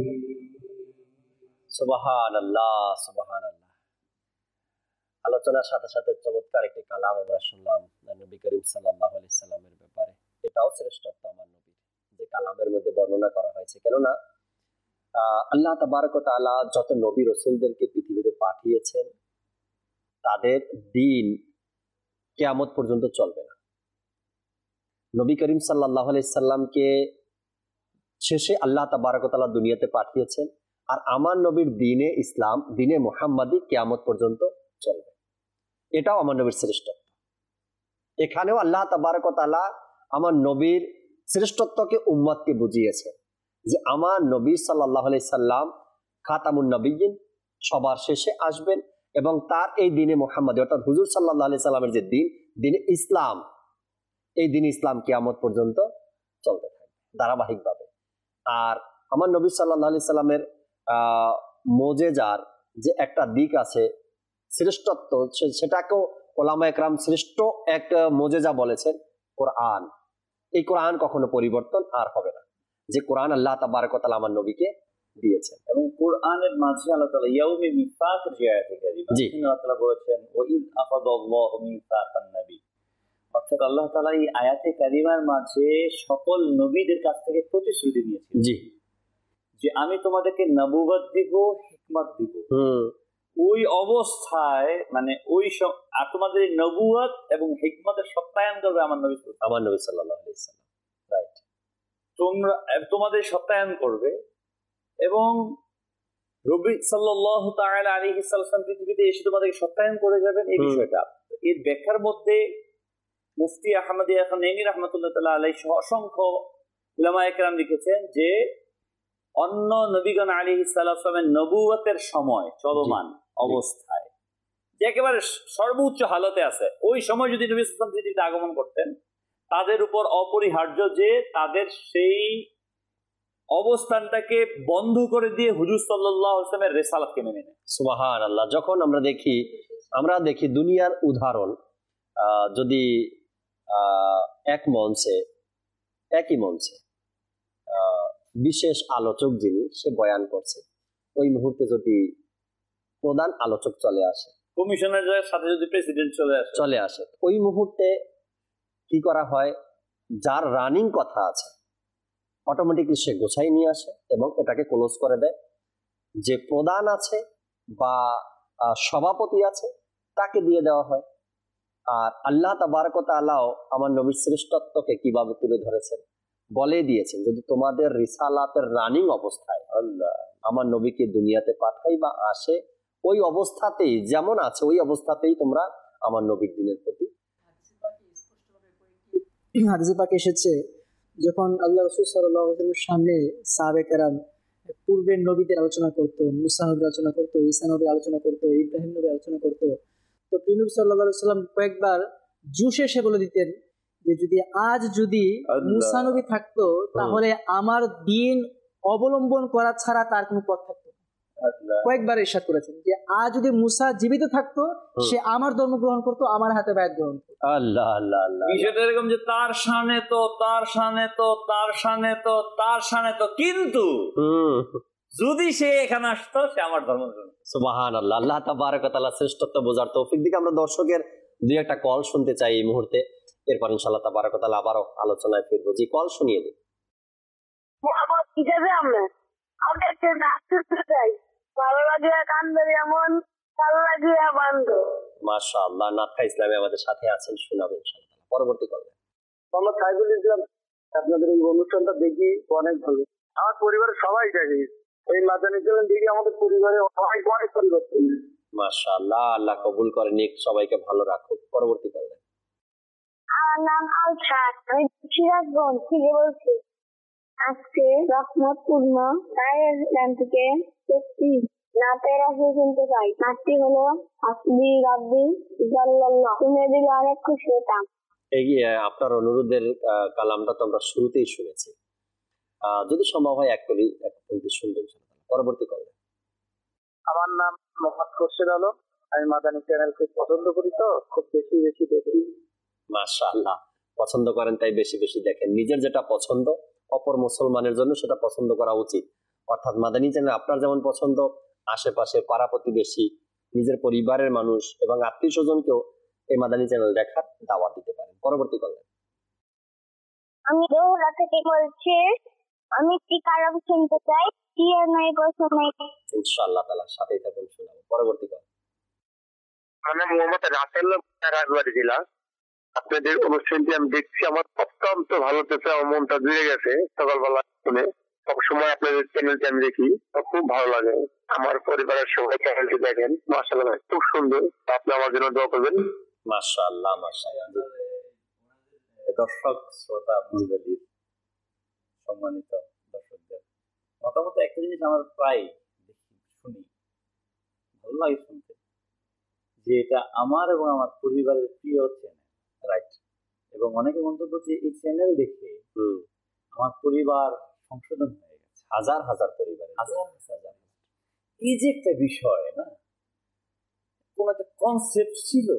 সুবহানাল্লাহ সুবহানাল্লাহ। আলোচনার সাথে সাথে চমৎকার একটি কালাম আমরা শুনলাম নবী করিম সাল্লাল্লাহু আলাইহি সাল্লামের ব্যাপারে। এটাও শ্রেষ্ঠত্ব আমার নবীর, যে কালামের মধ্যে বর্ণনা করা হয়েছে। কেননা আল্লাহ তাবারক ওয়া তাআলা যত নবী রাসূলদেরকে পৃথিবীতে পাঠিয়েছেন তাদের দিন কিয়ামত পর্যন্ত চলবে না। নবী করিম সাল্লাল্লাহু আলাইহি সাল্লামকে শেষে আল্লাহ তাবারক ওয়া তাআলা দুনিয়াতে পাঠিয়েছেন, আর আমার নবীর দ্বীনে ইসলাম, দ্বীনে মুহাম্মাদি কিয়ামত পর্যন্ত চলবে। এটাও আমার নবীর শ্রেষ্ঠত্ব। এখানেও আল্লাহ তাবারক ওয়া তাআলা আমার নবীর শ্রেষ্ঠত্বকে উম্মতকে বুঝিয়েছেন যে আমার নবী সাল্লাল্লাহু আলাইহি সাল্লাম খাতামুন নবিয়্যিন, সবার শেষে আসবেন এবং তার এই দ্বীনে মুহাম্মাদি অর্থাৎ হুজুর সাল্লাল্লাহু আলাইহি সাল্লামের যে দ্বীন, দ্বীনে ইসলাম, এই দ্বীন ইসলাম কিয়ামত পর্যন্ত চলতে থাকবে ধারাবাহিকভাবে। আর আমার নবী সাল্লাল্লাহু আলাইহি সাল্লামের আহ মোজেজার যে একটা দিক আছে, শ্রেষ্ঠত্ব, সেটাকেও ওলামা একরাম শ্রেষ্ঠ এক মোজেজা বলেছেন কোরআন। এই কোরআন কখনো পরিবর্তন আর হবে না, যে কোরআন আল্লাহ তাবারক ওয়া তাআলা আমার নবীকে দিয়েছেন। এবং কোরআনের মাঝে আল্লাহ তাআলা ইয়াউমে মিসাকের যে আয়াতে কারিমা, আল্লাহ তাআলা বলেছেন ওয়া ইয আখাযাল্লাহু মিসাকান নবী, অর্থাৎ আল্লাহ তাআলা এই আয়াতে কারিমার মাঝে সকল নবীদের কাছ থেকে প্রতিশ্রুতি নিয়েছেন। জি, যে আমি তোমাদেরকে নবুয়ত দিব, হিকমত দিব, ওই অবস্থায় মানে ওই আর তোমাদের নবুয়ত এবং হিকমতের সত্যায়ন করবে আমার নবী আমার নবী সাল্লাল্লাহু আলাইহি সাল্লাম। রাইট, তোমরা তোমাদের সত্যায়ন করবে এবং নবী সাল্লাল্লাহু তাআলা আলাইহি সাল্লাম পৃথিবীতে এসে তোমাদেরকে সত্যায়ন করে যাবেন, এই বিষয়টা। এর ব্যাখ্যার মধ্যে মুফতি আহমদ ইয়াহনেমি রাহমাতুল্লাহ তাআলা আলাইহি সহ অসংখ্য উলামায়ে কেরাম লিখেছেন যে অন্য নবীগণ আলাইহিস সালামের নবুয়তের সময় চলমান অবস্থায় যে একেবারে সর্বোচ্চ হালতে আছে, ওই সময় যদি নবী সাল্লাল্লাহু আলাইহি ওয়াসাল্লাম পৃথিবীতে আগমন করতেন, তাদের উপর অপরিহার্য যে তাদের সেই অবস্থানটাকে বন্ধ করে দিয়ে হুজুর সাল্লাল্লাহু আলাইহি ওয়াসাল্লামের রিসালাতকে মেনে নেন। সুবহানাল্লাহ। যখন আমরা দেখি আমরা দেখি দুনিয়ার উদাহরণ, যদি এক মঞ্চে একই মঞ্চে বিশেষ আলোচক যিনি সে বয়ান করছে, ওই মুহূর্তে যদি প্রধান আলোচক চলে আসে, কমিশনারের সাথে যদি প্রেসিডেন্ট চলে আসে চলে আসে ওই মুহূর্তে কি করা হয়, যার রানিং কথা আছে অটোমেটিকলি সে গোছাই নিয়ে আসে এবং এটাকে ক্লোজ করে দেয়। যে প্রধান আছে বা সভাপতি আছে তাকে দিয়ে দেওয়া হয়। আর আল্লাহ তাবারক ওয়া তাআলা আমার নবীর শ্রেষ্ঠত্বকে কিভাবে তুলে ধরেছেন বলে দিয়েছেন, যদি তোমাদের রিসালাতের রানিং অবস্থায় আল্লাহ আমার নবীকে দুনিয়াতে পাঠাই বা আসে, ওই অবস্থাতেই যেমন আছে ওই অবস্থাতেই তোমরা আমার নবীর দিনের প্রতি। হাদিসে পাকে এসেছে যখন আল্লাহ রাসূল সাল্লাল্লাহু আলাইহি ওয়াসাল্লামের সামনে সাহাবে কেরাম পূর্বের নবীদের আলোচনা করতো, মুসা নবীর আলোচনা করতো, ঈসা নবীর আলোচনা করতো, ইব্রাহিম নবীর আলোচনা করতো, তো প্রিয় নবী সাল্লাল্লাহু আলাইহি ওয়াসাল্লাম কয়েকবার জুশে সে বলে দিতেন যে যদি আজ যদি মুসা নবী থাকতো তাহলে আমার দিন অবলম্বন করা ছাড়া তার কোনো পথ থাকতো। কয়েকবার ইরশাদ করেছেন যে আজ যদি মুসা জীবিত থাকতো সে আমার ধর্ম গ্রহণ করতো, আমার হাতে বায়াত গ্রহণ করতো। আল্লাহ আল্লাহ আল্লাহ। বিষয়টা এরকম যে তার শানে তো তার শানে তো তার শানে তো তার শানে তো, কিন্তু যদি সে এখানে আসতো সে আমার ধর্ম গ্রহণ করতো। সুবহানাল্লাহ। আল্লাহ তাবারক ওয়া তাআলা শ্রেষ্ঠত্ব বোঝার তৌফিক দিকে। আমরা দর্শকের দুই একটা কল শুনতে চাই এই মুহূর্তে, এরপর ইনশাআল্লাহ তাবারক ওয়া তাআলা আবারও আলোচনায় ফিরবো। জি, কল শুনিয়ে দিন। মোহাম্মদ কি যাবে আমরা আমাদেরকে ডাকতে চাই, ভালো লাগে কান্দরে এমন ভালো লাগে বন্ধ। মাশাআল্লাহ, নাথা ইসলামী আমাদের সাথে আছেন, শোনাবেন ইনশাআল্লাহ। পরবর্তী কল। মোহাম্মদ সাইফুল ইসলাম, আপনাদের এই অনুষ্ঠানটা দেখি অনেক ভালো। আমার পরিবারের সবাই দেখে এই মাদানী চ্যানেল দেখি, আমাদের পরিবারে অনেক অনেক পরিবর্তন। মাশাআল্লাহ, আল্লাহ কবুল করে নিক, সবাইকে ভালো রাখুক। পরবর্তী কল। আমার নাম আলছাদ, আমি সিরাজগঞ্জ থেকে বলছি। আজকে রহমতপূর্ণ গান থেকে একটি নাতের আগে শুনতে চাই। নাচটি হলো হাসবি রাব্বি জাল্লাল্লাহ, শুনে দিলে অনেক খুশি হতাম। এগিয়ে আপনার অনুরোধের কালামটা তো আমরা শুরুতেই শুনেছি, যদি সম্ভব হয় এক কলি এক পংক্তি শুনবেন। পরবর্তী কল। আমার নাম মোহাম্মদ খোরশেদ আলম, আমি মাদানী চ্যানেল খুব পছন্দ করি, তো খুব বেশি বেশি দেখি। মাশাআল্লাহ, পছন্দ করেন তাই বেশি বেশি দেখেন। নিজের যেটা পছন্দ অপর মুসলমানের জন্য সেটা পছন্দ করা উচিত। অর্থাৎ মাদানী চ্যানেল আপনার যেমন পছন্দ, আশেপাশে পাড়া প্রতিবেশী, নিজের পরিবারের মানুষ এবং আত্মীয় স্বজনকেও এই মাদানী চ্যানেল দেখার দাওয়াত দিতে পারেন। পরবর্তী কল। আমি দৌড়া থেকে বলছি, আমি কি কালাম শুনতে চাই, কি নাই বলছো নাই, ইনশাআল্লাহ তাআলা সাথেই থাকুন, শোনাবো। পরবর্তী কল। মানে মোহাম্মদ রাসেল রাজবাড়ী জেলা। আপনাদের অনুষ্ঠানটি আমি দেখছি, আমার অত্যন্ত ভালো লাগছে, আমার মনটা জুড়ে গেছে সকালবেলা শুনে। সবসময় আপনাদের চ্যানেলটি আমি দেখি, খুব ভালো লাগে। আমার পরিবারের সবাই চ্যানেলটি দেখেন, মাশাআল্লাহ খুব সুন্দর। আপনি আমার জন্য দোয়া করবেন। মাশাআল্লাহ মাশাআল্লাহ। দর্শক শ্রোতা বুঝলির সম্মানিত দর্শকদের মতামত একটা জিনিস আমার প্রায় দেখি শুনি, ভালো লাগে শুনতে, যে এটা আমার এবং আমার পরিবারের প্রিয় চ্যানেল। রাইট। এবং অনেকে মন্তব্য যে এই চ্যানেল দেখে আমার পরিবার সংশোধন হয়ে গেছে। হাজার হাজার পরিবার, হাজার হাজার। এই যে একটা বিষয় না, কোন একটা কনসেপ্ট ছিল,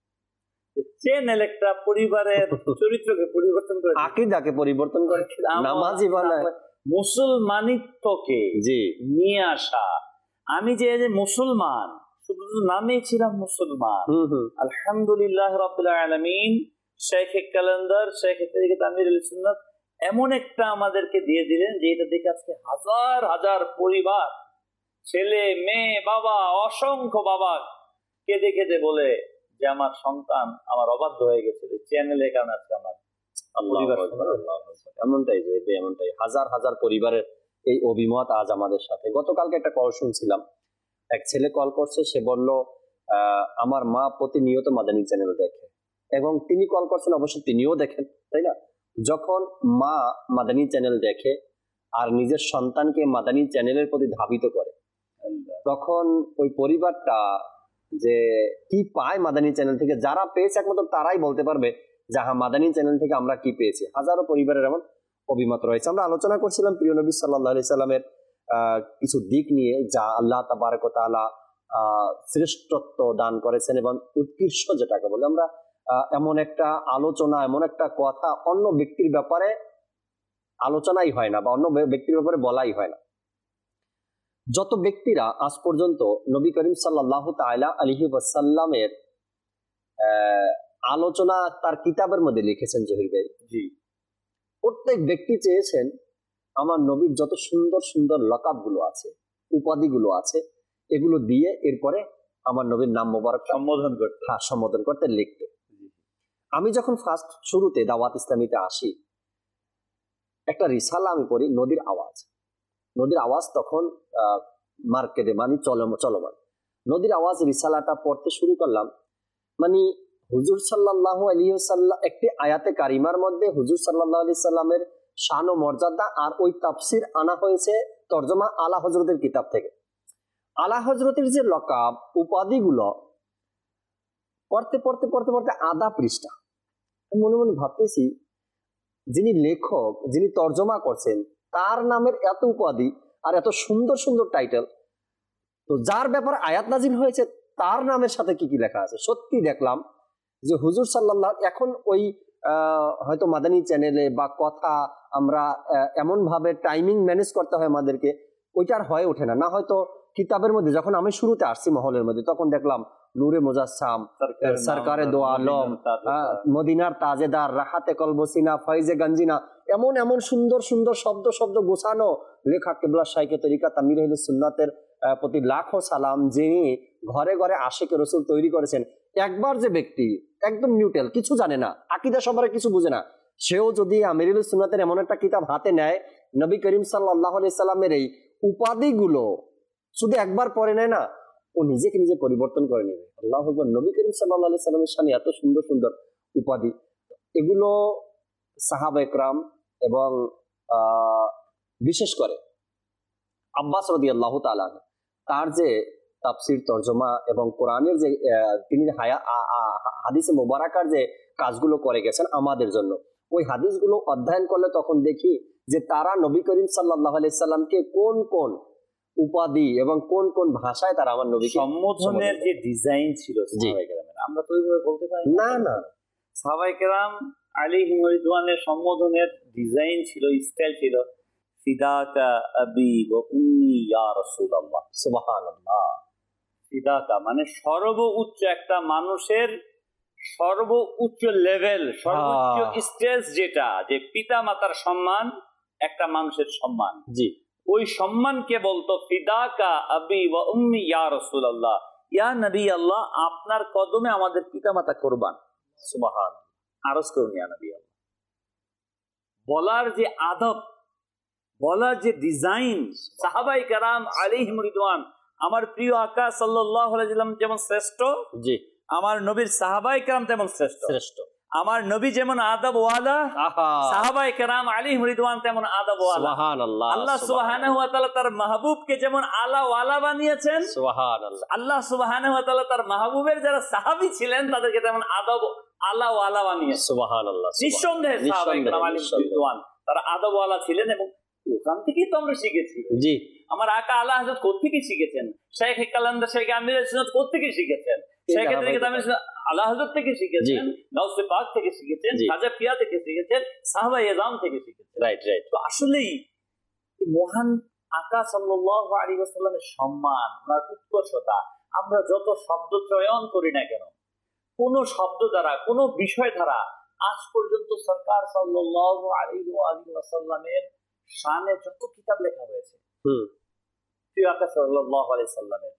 চ্যানেল একটা পরিবারের চরিত্রকে পরিবর্তন করে, আকীদাকে পরিবর্তন করে, নামাজি বানায়, মুসলমানিত্বকে জি নিয়ে আসা। আমি যে মুসলমান, শুধু নামেই ছিলাম মুসলমান, আলহামদুলিল্লাহ রাব্বিল আলামিন, শেখ ক্যালেন্ডার, শেখ তামিরুল সুন্নাত, এমন একটা আমাদেরকে দিয়ে দিলেন যে এটা দেখে আজকে হাজার হাজার পরিবার, ছেলে মেয়ে বাবা, অসংখ্য বাবা কেঁদে কেঁদে বলে যে আমার সন্তান আমার অবাধ্য হয়ে গেছে চ্যানেলের কারণে আজকে আমার এমনটাই যে এমনটাই হাজার হাজার পরিবারের এই অভিমত আজ আমাদের সাথে। গতকালকে একটা কল শুনছিলাম, এক ছেলে কল করছে, সে বলল আহ আমার মা প্রতিনিয়ত মাদানী চ্যানেল দেখে, এবং তিনি কল করছেন অবশ্য তিনিও দেখেন, তাই না? যখন মা মাদানী চ্যানেল দেখে আর নিজের সন্তানকে মাদানী চ্যানেলের প্রতি ধাবিত করে, তখন ওই পরিবারটা যে কি পায় মাদানী চ্যানেল থেকে, যারা পেয়েছে একমাত্র তারাই বলতে পারবে যে হ্যাঁ মাদানী চ্যানেল থেকে আমরা কি পেয়েছি। হাজারো পরিবারের এমন অভিমত রয়েছে। আমরা আলোচনা করছিলাম প্রিয় নবী সাল্লাল্লাহু আলাইহি সাল্লামের আহ কিছু দিক নিয়ে যা আল্লাহ তাবারক ওয়া তাআলা আহ শ্রেষ্ঠত্ব দান করেছেন এবং উৎকৃষ্ট যেটাকে বলে, আমরা এমন একটা আলোচনা, এমন একটা কথা অন্য ব্যক্তির ব্যাপারে আলোচনাই হয় না বা অন্য ব্যক্তির ব্যাপারে বলাই হয় না। যত ব্যক্তিরা আজ পর্যন্ত নবী করিম সাল্লাল্লাহু তাআলা আলাইহি ওয়াসাল্লামের আলোচনা তার কিতাবের মধ্যে লিখেছেন জহির ভাই, জি, প্রত্যেক ব্যক্তি চেয়েছেন আমার নবীর যত সুন্দর সুন্দর লকাব গুলো আছে, উপাধি গুলো আছে, এগুলো দিয়ে এরপরে আমার নবীর নাম মোবারক সম্বোধন করতে, হ্যাঁ সম্বোধন করতে, লিখতে। আমি যখন ফার্স্ট শুরুতে দাওয়াত ইসলামীতে আসি, একটা রিসালা আমি পড়ি, নদীর আওয়াজ। নদীর আওয়াজ তখন আহ মার্কেটে মানে চলমান নদীর আওয়াজ রিসালাটা পড়তে শুরু করলাম। মানে হুজুর সাল্লাল্লাহু আলাইহি ওয়াসাল্লাম একটি আয়াতে কারিমার মধ্যে হুজুর সাল্লাল্লাহু আলাইহি সাল্লামের শান ও মর্যাদা আর ওই তাফসির আনা হয়েছে তরজমা আলা হযরতের কিতাব থেকে। আলা হযরতের যে লকাব উপাধিগুলো পড়তে পড়তে পড়তে পড়তে আধা পৃষ্ঠা, মনে মনে ভাবতেছি যিনি লেখক, যিনি তর্জমা করছেন, তার নামের এত উপাধি আর এত সুন্দর সুন্দর টাইটেল, তো যার ব্যাপারে আয়াত নাজিল হয়েছে তার নামের সাথে কি কি লেখা আছে। সত্যি দেখলাম যে হুজুর সাল্লাল্লাহু, এখন ওই হয়তো মাদানী চ্যানেলে বা কথা আমরা এমন ভাবে টাইমিং ম্যানেজ করতে হয় আমাদেরকে, ওইটা আর হয়ে ওঠে না। না হয়তো কিতাবের মধ্যে যখন আমি শুরুতে আসছি মহলের মধ্যে, তখন দেখলাম নূরে মুজাসসাম, সরকারে দো আলম, মদিনার তাজেদার, রাহাতে কলবসিনা, ফয়জে গঞ্জিনা, এমন এমন সুন্দর সুন্দর শব্দ শব্দ গোছানো লেখা কেবলা শাইখে তরিকা তামির আহলে সুন্নাতের প্রতি লাখো সালাম, যিনি ঘরে ঘরে আশিকে রসুল তৈরি করেছেন। একবার যে ব্যক্তি একদম নিউট্রাল, কিছু জানে না, আকীদা সম্পর্কে কিছু বুঝে না, সেও যদি আমির আহলে সুন্নাতের এমন একটা কিতাব হাতে নেয়, নবী করিম সাল্লাল্লাহু আলাইহি সাল্লামের এই উপাধিগুলো শুধু একবার পড়ে নেয় না, ও নিজেকে নিজে পরিবর্তন করে নেবে। আল্লাহু আকবার। নবী করিম সাল্লাল্লাহু আলাইহি সাল্লামের শানে এত সুন্দর সুন্দর উপাধি, এগুলো সাহাবা একরাম এবং আহ বিশেষ করে আব্বাস রাদিয়াল্লাহু তাআলা তার যে তাফসির তরজমা এবং কোরআনের যে তিনি হায়া হাদিসে মোবারকার যে কাজগুলো করে গেছেন আমাদের জন্য, ওই হাদিসগুলো অধ্যয়ন করলে তখন দেখি যে তারা নবী করিম সাল্লাল্লাহু আলাইহি সাল্লামকে কোন কোন উপাধি এবং কোন কোন ভাষায় তারা আমার নবীকে সম্বোধনের যে ডিজাইন ছিল সাহাবায়ে কেরামের, আমরা তো ওইভাবে বলতে পারি না। না, সাহাবায়ে কেরাম আলাইহিম রিদওয়ানের সম্বোধনের ডিজাইন ছিল, স্টাইল ছিল, ফিদাকা আবি ওয়া উম্মি ইয়া রাসূলুল্লাহ। সুবহানাল্লাহ। ফিদাকা মানে সর্বোচ্চ একটা মানুষের সর্বোচ্চ লেভেল, সর্বোচ্চ স্টেজ, যেটা যে পিতা মাতার সম্মান একটা মানুষের সম্মান, জি, ওই সম্মানকে বলতো ফিদাকা আবি ওয়া উম্মি ইয়া রাসূলুল্লাহ, ইয়া নবী আল্লাহ, আপনার কদমে আমাদের পিতামাতা কুরবান। সুবহানাল্লাহ। আরজ করুন ইয়া নবী আল্লাহ। বলার যে আদব, বলার যে ডিজাইন, সাহাবায়ে কেরাম আলাইহিম রিদওয়ান, আমার প্রিয় আকা সাল্লাল্লাহু আলাইহি ওয়াসাল্লাম যেমন শ্রেষ্ঠ, জি, আমার নবীর সাহাবায়ে কেরাম তেমন শ্রেষ্ঠ। শ্রেষ্ঠ আমার নবী যেমন আদব ওয়ালা, সাহাবায়ে কেরাম আলাইহিম রিদওয়ান তেমন আদব ওয়ালা। সুবহানাল্লাহ। আল্লাহ সুবহানাহু ওয়া তাআলা তার মাহবুবকে যেমন আলা ওয়ালা বানিয়েছেন, সুবহানাল্লাহ, আল্লাহ সুবহানাহু ওয়া তাআলা তার মাহবুবের যারা সাহাবী ছিলেন তাদেরকে তেমন আদব আলা ওয়ালা বানিয়েছেন। সুবহানাল্লাহ। নিঃসন্দেহে সাহাবায়ে কেরাম আলাইহিম রিদওয়ান তারা আদব ওয়ালা ছিলেন, এবং ওখান থেকেই তো আমরা শিখেছি। জি, আমার আকা আলা হযরত কোত্থেকে শিখেছেন, শেখ কালান্দার শেখ আমির সুন্নাত কোত্থেকে শিখেছেন, শেখ আলা হযরত থেকে শিখেছেন, গাউসে পাক থেকে শিখেছেন, খাজা পিয়া থেকে শিখেছেন, সাহাবায়ে ইযাম থেকে শিখেছেন। Right right. তো আসলেই মহান আকা সাল্লাল্লাহু আলাইহি ওয়াসাল্লামের সম্মান, ওনার উৎকর্ষতা, আমরা যত শব্দ চয়ন করি না কেন, কোন শব্দ দ্বারা, কোন বিষয় দ্বারা আজ পর্যন্ত সরকার সাল্লাল্লাহু আলাইহি ওয়াসাল্লামের শানে যত কিতাব লেখা হয়েছে হুম প্রিয় আকা সাল্লাল্লাহু আলাইহি সাল্লামের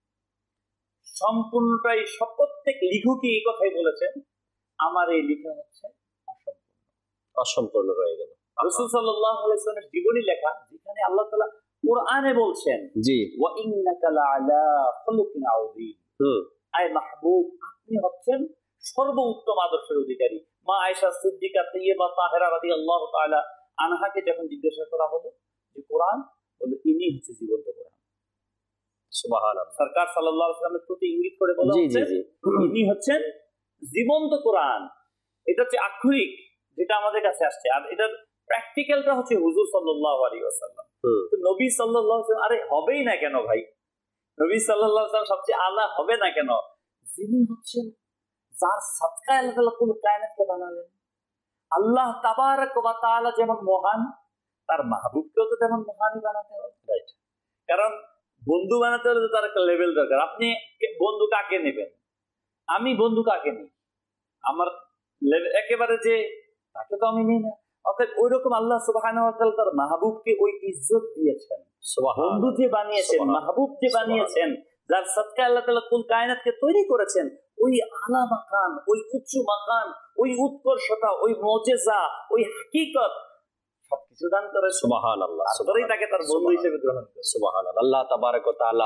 সম্পূর্ণটাই প্রত্যেক লেখকই এই কথাই বলেছেন, আমার এই লেখা হচ্ছে অসম্পূর্ণ অসম্পূর্ণ রয়ে গেল। রাসূল সাল্লাল্লাহু আলাইহি ওয়াসাল্লামের জীবনী লেখা, যেখানে আল্লাহ তাআলা কোরআনে বলছেন জি ওয়া ইন্নাকা লাআলা খুলুকিন আযীম, হুম আয় মাহবুব আপনি হচ্ছেন সর্বোত্তম আদর্শের অধিকারী। মা আয়েশা সিদ্দিকা তাইয়্যিবা তাহেরা রাদিয়াল্লাহু তাআলা আনহাকে যখন জিজ্ঞাসা করা হলো যে কোরআন, বলে ইনি হচ্ছে জীবন্ত কোরআন। সুবহানাল্লাহ। সরকার সাল্লাল্লাহু আলাইহি ওয়াসাল্লামের প্রতি ইঙ্গিত করে বলা হচ্ছে ইনি হচ্ছেন জীবন্ত কোরআন। এটা হচ্ছে আক্ষরিক যেটা আমাদের কাছে আসছে, আর এটা প্র্যাকটিক্যালটা হচ্ছে হুজুর সাল্লাল্লাহু আলাইহি ওয়াসাল্লাম। তো নবী সাল্লাল্লাহু আলাইহি ওয়াসাল্লাম, আরে হবেই না কেন ভাই, নবী সাল্লাল্লাহু আলাইহি ওয়াসাল্লাম সবচেয়ে আলা হবে না কেন, যিনি হচ্ছেন যার সাদকায় আল্লাহ তাআলা পুরো কায়নাতকে বানালেন। আল্লাহ তাবারক ওয়া তাআলা যেমন মহান, তার মাহবুবকেও তো তেমন মহানই বানাতে হবে, রাইট? কারণ বন্ধু বানাতে হলে তার একটা লেভেল দরকার। আপনি বন্ধু কাকে নেবেন, আমি বন্ধু কাকে নিই, আমার একেবারে যে তাকে তো আমি নিই না। অর্থাৎ ওই রকম আল্লাহ সুবহানাহু ওয়া তাআলা তার মাহবুবকে ওই ইজ্জত দিয়েছেন। বন্ধু যে বানিয়েছেন, মাহবুব যে বানিয়েছেন, যার সাদকায় আল্লাহ তাআলা কুল কায়নাতকে তৈরি করেছেন, ওই আলা মাকান, ওই উচ্চ মাকান, ওই উৎকর্ষতা, ওই মুজিজা, ওই হাকিকত সবকিছু দান করে সুবহানাল্লাহ। তারপরেই তাকে তার বন্ধু হিসেবে গ্রহণ করে সুবহানাল্লাহ। আল্লাহ তাবারক ওয়া তাআলা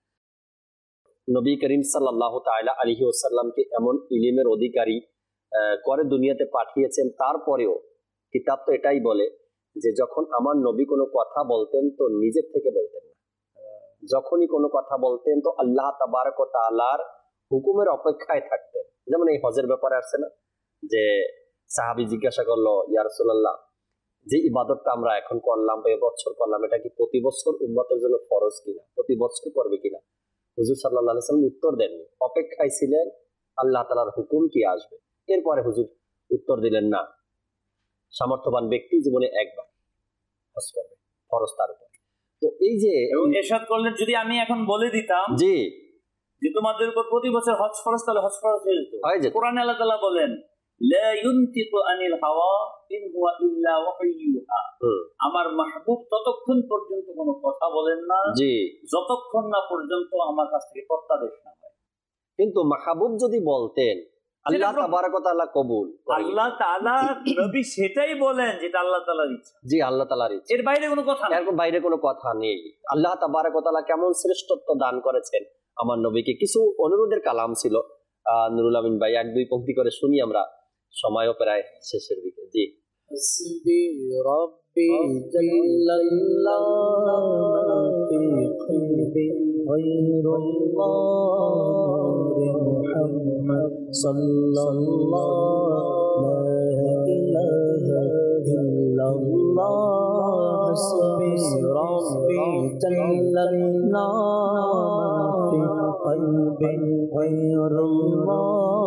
নবী করিম সাল্লাল্লাহু তাআলা আলাইহি ওয়াসাল্লামকে এমন ইলমের অধিকারী করে দুনিয়াতে পাঠিয়েছেন। তারপরেও কিতাব তো এটাই বলে যে যখন আমার নবী কোনো কথা বলতেন তো নিজের থেকে বলতেন না, যখনই কোনো কথা বলতেন তো আল্লাহ তাবারক ওয়া তাআলার হুকুমের অপেক্ষায় থাকতেন। যেমন এই হজের ব্যাপারে আসছে না, যে সাহাবী জিজ্ঞাসা করলো, ইয়া রাসূলুল্লাহ যে ইবাদতটা আমরা এখন করলাম বা এবছর করলাম, এটা কি প্রতি বছর উম্মতের জন্য ফরজ কিনা, প্রতি বছর করবে কিনা? হুজুর সাল্লাল্লাহু আলাইহি ওয়াসাল্লাম উত্তর দেননি, অপেক্ষায় ছিলেন আল্লাহ তাআলার হুকুম কি আসবে। এরপরে হুজুর উত্তর দিলেন, না, সামর্থ্যবান ব্যক্তি জীবনে একবার হজ করবে, ফরজ তার উপর। তো এই যে এরশাদ করলেন, যদি আমি এখন বলে দিতাম জি যে তোমাদের উপর প্রতি বছর হজ ফরজ, তাহলে হজ ফরজ হয়ে যেত। কোরআনে আল্লাহ তাআলা বলেন, লা ইউনতিকু আনিল হাওয়া ইন হুয়া ইল্লা ওয়াহয়ুহা, আমার মাহবুব ততক্ষণ পর্যন্ত কোনো কথা বলেন না জি যতক্ষণ না পর্যন্ত আমার কাছ থেকে প্রত্যাদেশ না হয়। কিন্তু মাহবুব যদি বলতেন, আল্লাহ তাবারক ওয়া তাআলা কবুল, আল্লাহ তাআলা নবী সেটাই বলেন যেটা আল্লাহ তাআলার ইচ্ছা। জি আল্লাহ তাআলার ইচ্ছা, এর বাইরে কোনো কথা নেই, এর বাইরে কোনো কথা নেই। আল্লাহ তাবারক ওয়া তাআলা কেমন শ্রেষ্ঠত্ব দান করেছেন আমার নবীকে। কিছু অনুরোধের কালাম ছিল, আহ নুরুল আমিন ভাই এক দুই পংক্তি করে শুনি, আমরা সময়ও প্রায় শেষের দিকে। জি হাসবি রাব্বি জাল্লাল্লাহু ফি কলবি গায়রুল্লাহ মুহাম্মদ সাল্লাল্লাহু লা ইলাহা ইল্লাল্লাহ। হাসবি রাব্বি জাল্লাল্লাহু ফি কলবি গায়রুল্লাহ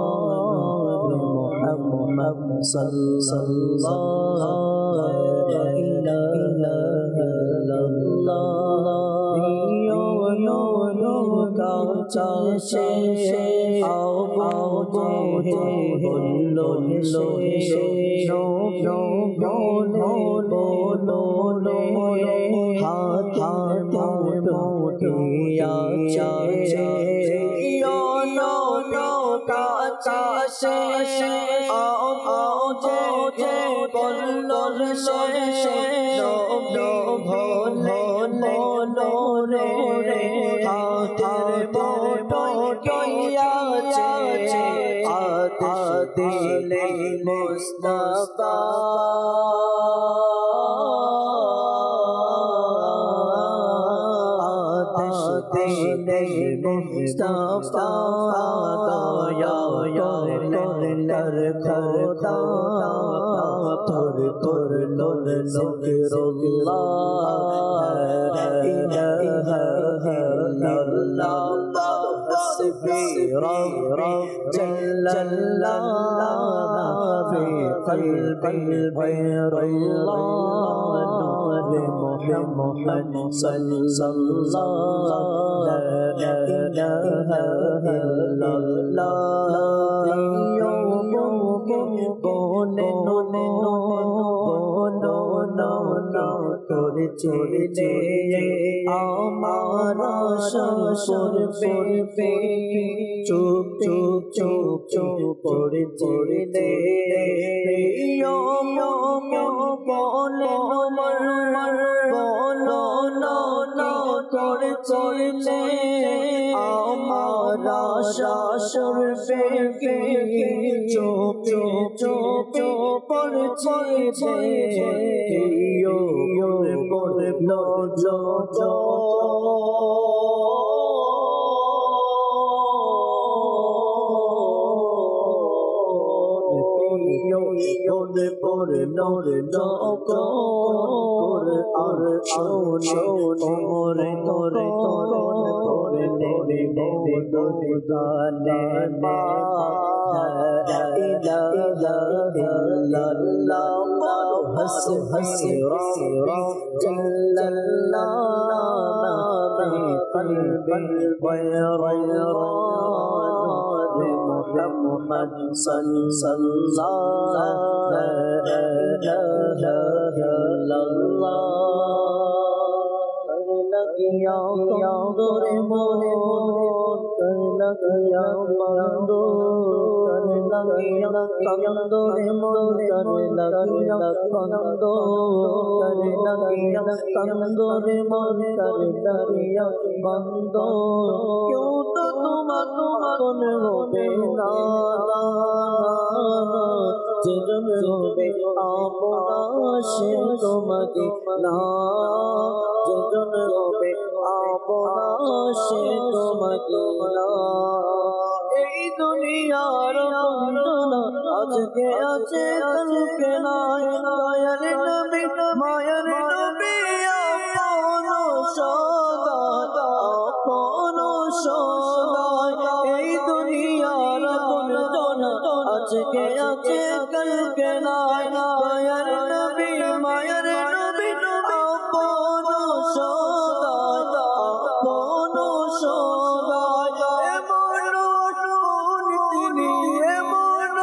মুহাম্মদ সাল্লাল্লাহু লা ইলাহা ইল্লাল্লাহ। ইয়ো ইয়ো ইয়ো কাঁচা শেষে আও আও যে বললো লো লো লো লো লো লো লো হাত হাত মোটিয়া চে ইয়ো নো নো কাঁচা শেষে আও আও যে যে বললো শেষে লো লো ভোলে লো লো রে রে হাতের মোটিয়া চে দিলে মুস্তাফা দিলে মুস্তাফা দয়া করলেন খোদা তোর তোর লোর জিকিরুল্লাহ লা ইলাহা ইল্লাল্লাহ। হাসবি রাব্বি জাল্লাল্লাহু ফি কলবি গায়রুল্লাহ নূর মুহাম্মদ সাল্লাল্লাহু লা ইলাহা ইল্লাল্লাহ। পড়লে আমার সরসর পে চুপ চুপ চুপ চুপ পড়ে পড়লে বলে বলো না না করে চললে আমার শাশুর পে চুপ চুপ চুপ চুপ পড়ে চলছে ইয়ো পড়ে লো জো জো Pore pore nore doko pore ar shone pore tore tore pore nore nore dore dane ma la ilaha illallah has has ra jallallah fi qalbi ghayra محمد صلى الله لا إله إلا الله کر لگیا کندور مونے کر لگیا کندور کر لگیا کندور مونے کر لگیا کندور کر لگیا کندور مونے کر لگیا کندور کیوں تو تم تم ہوبے نا যেজন হবে আপনা সে তো মদিনা যেজন হবে আপনা সে তো মদিনা এই দুনিয়ার বন্ধনা আজকে আছে কালকে নাই দয়ার নবী মায়ার নবী আপন সদা আপন সদা এই দুনিয়ার বন্ধনা আজকে আছে কালকে নাই দয়ার নবী মায়ার নবী আপন সদা আপন সদা এমন তিনি এমন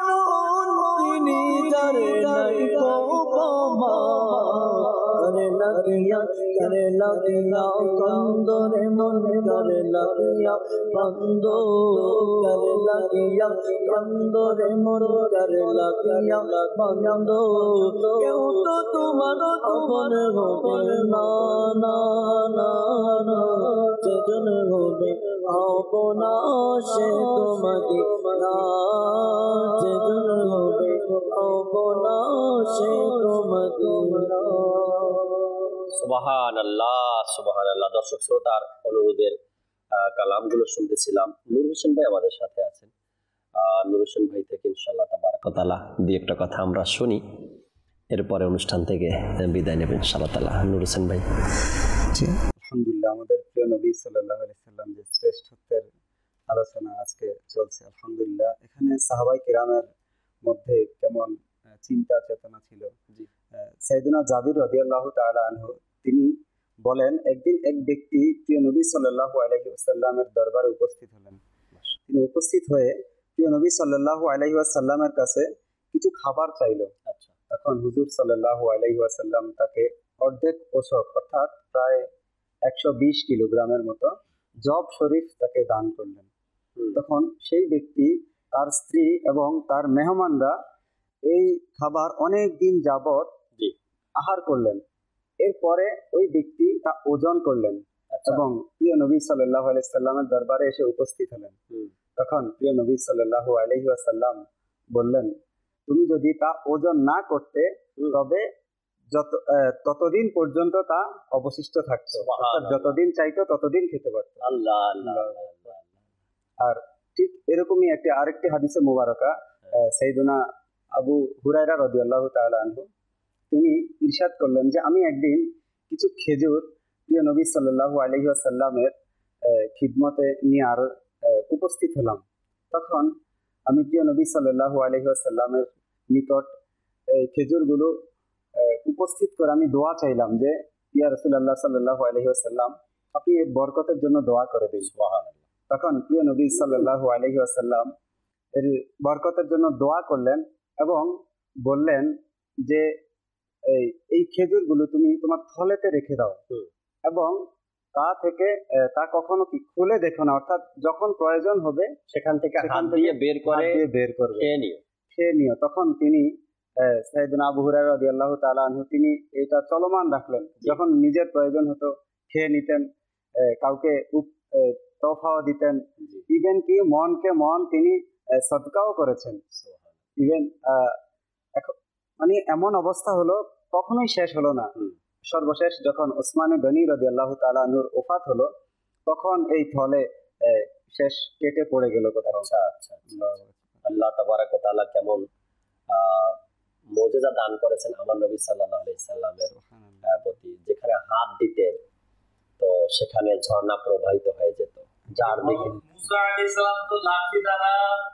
তিনি যারে নাই কমা করে লাগিয়া করে লাগিয়া কন্দরে মন করে লাগিয়া কন্দ করে লাগিয়া কন্দরে মন করে লাগিয়া কন্দ কেউ তো তোমার আপন হবে না না না না যেজন হবে আপনা সে তো মদিনা যেজন হবে আপনা সে তো মদিনা সুবহানাল্লাহ সুবহানাল্লাহ। দর্শক শ্রোতার অনুরোধের কালামগুলো শুনতেছিলাম। নূর হোসেন ভাই আমাদের সাথে আছেন। নূর হোসেন ভাই থেকে ইনশাআল্লাহ তাবারাক ওয়া তাআলা দুই একটা কথা আমরা শুনি, এরপরে অনুষ্ঠান থেকে বিদায় নেবেন ইনশাআল্লাহ তাআলা। নূর হোসেন ভাই। জি, আলহামদুলিল্লাহ, আমাদের প্রিয় নবী সাল্লাল্লাহু আলাইহি সাল্লাম যে শ্রেষ্ঠত্বের আলোচনা আজকে চলছে। আলহামদুলিল্লাহ, এখানে সাহাবায়ে কিরামের মধ্যে কেমন চিন্তা চেতনা ছিল। সাইয়েদনা জাবির রাদিয়াল্লাহু তাআলা আনহু তিনি বলেন, একদিন এক ব্যক্তি প্রিয় নবী সাল্লাল্লাহু আলাইহি ওয়াসাল্লামের দরবারে উপস্থিত হলেন। তিনি উপস্থিত হয়ে প্রিয় নবী সাল্লাল্লাহু আলাইহি ওয়াসাল্লামের কাছে কিছু খাবার চাইল। আচ্ছা, তখন হুজুর সাল্লাল্লাহু আলাইহি ওয়াসাল্লাম তাকে অর্ধেক পোশাক অর্থাৎ প্রায় একশো বিশ কিলোগ্রামের মতো জব শরীফ তাকে দান করলেন। তখন সেই ব্যক্তি, তার স্ত্রী এবং তার মেহমানরা এই খাবার অনেক দিন যাবত আহার করলেন। এরপরে ওই ব্যক্তি তা ওজন করলেন এবং প্রিয় নবী সাল্লাল্লাহু আলাইহি সাল্লামের দরবারে এসে উপস্থিত হলেন। তখন প্রিয় নবী সাল্লাল্লাহু আলাইহি ওয়াসাল্লাম বললেন, তুমি যদি তা ওজন না করতে তবে যত ততদিন পর্যন্ত তা অবশিষ্ট থাকতো, অর্থাৎ যতদিন চাইতো ততদিন খেতে পারতো। আল্লাহ আল্লাহ। আর ঠিক এরকমই একটি আরেকটি হাদিসে মুবারকা সাইয়েদনা আবু হুরায়রা রাদিয়াল্লাহু তাআলা আনহু তিনি ইরশাদ করলেন যে, আমি একদিন কিছু খেজুর প্রিয় নবী সাল্লাল্লাহু আলাইহি ওয়াসাল্লামের খিদমতে নিয়ে আর উপস্থিত হলাম। তখন আমি প্রিয় নবী সাল্লাল্লাহু আলাইহি ওয়াসাল্লামের নিকট এই খেজুরগুলো উপস্থিত করে আমি দোয়া চাইলাম যে, ইয়া রাসূলুল্লাহ সাল্লাল্লাহু আলাইহি ওয়াসাল্লাম, আপনি এই বরকতের জন্য দোয়া করে দিন। সুবহানাল্লাহ। তখন প্রিয় নবী সাল্লাল্লাহু আলাইহি ওয়াসাল্লাম এর বরকতের জন্য দোয়া করলেন এবং বললেন যে, এই এই খেজুরগুলো তুমি তোমার থলেতে রেখে দাও এবং তা থেকে আহ, তা কখনো কি খুলে দেখো না, অর্থাৎ যখন প্রয়োজন হবে সেখান থেকে সেখান হাত থেকে দিয়ে বের করে হাত দিয়ে বের করবে, খেয়ে নিও। খেয়ে নিও। তখন তিনি আহ, সাইয়েদনা আবু হুরায়রা রাদিয়াল্লাহু তাআলা আনহু তিনি এটা চলমান রাখলেন, যখন নিজের প্রয়োজন হতো খেয়ে নিতেন, আহ, কাউকে উপ- আহ, তোহফাও দিতেন, ইভেন কি মনকে মন তিনি আহ, সদকাও করেছেন। ইভেন মানে এমন অবস্থা হলো কখনোই শেষ হলো না। সর্বশেষ যখন ওসমানে গনি রাদিয়াল্লাহু তাআলা আনহুর ওফাত হলো, তখন এই থলে আহ, শেষ কেটে পড়ে গেল কোথাও। আচ্ছা আচ্ছা আচ্ছা। আল্লাহ তাবারাক ওয়া তাআলা কেমন আহ মুজিজা দান করেছেন আমার নবী সাল্লাল্লাহু আলাইহি সাল্লামের আহ, প্রতি। যেখানে হাত দিতেন তো সেখানে ঝর্ণা প্রবাহিত হয়ে যেত, যার দিকে মুসা আলাইহিস সালাম তো লাঠি দ্বারা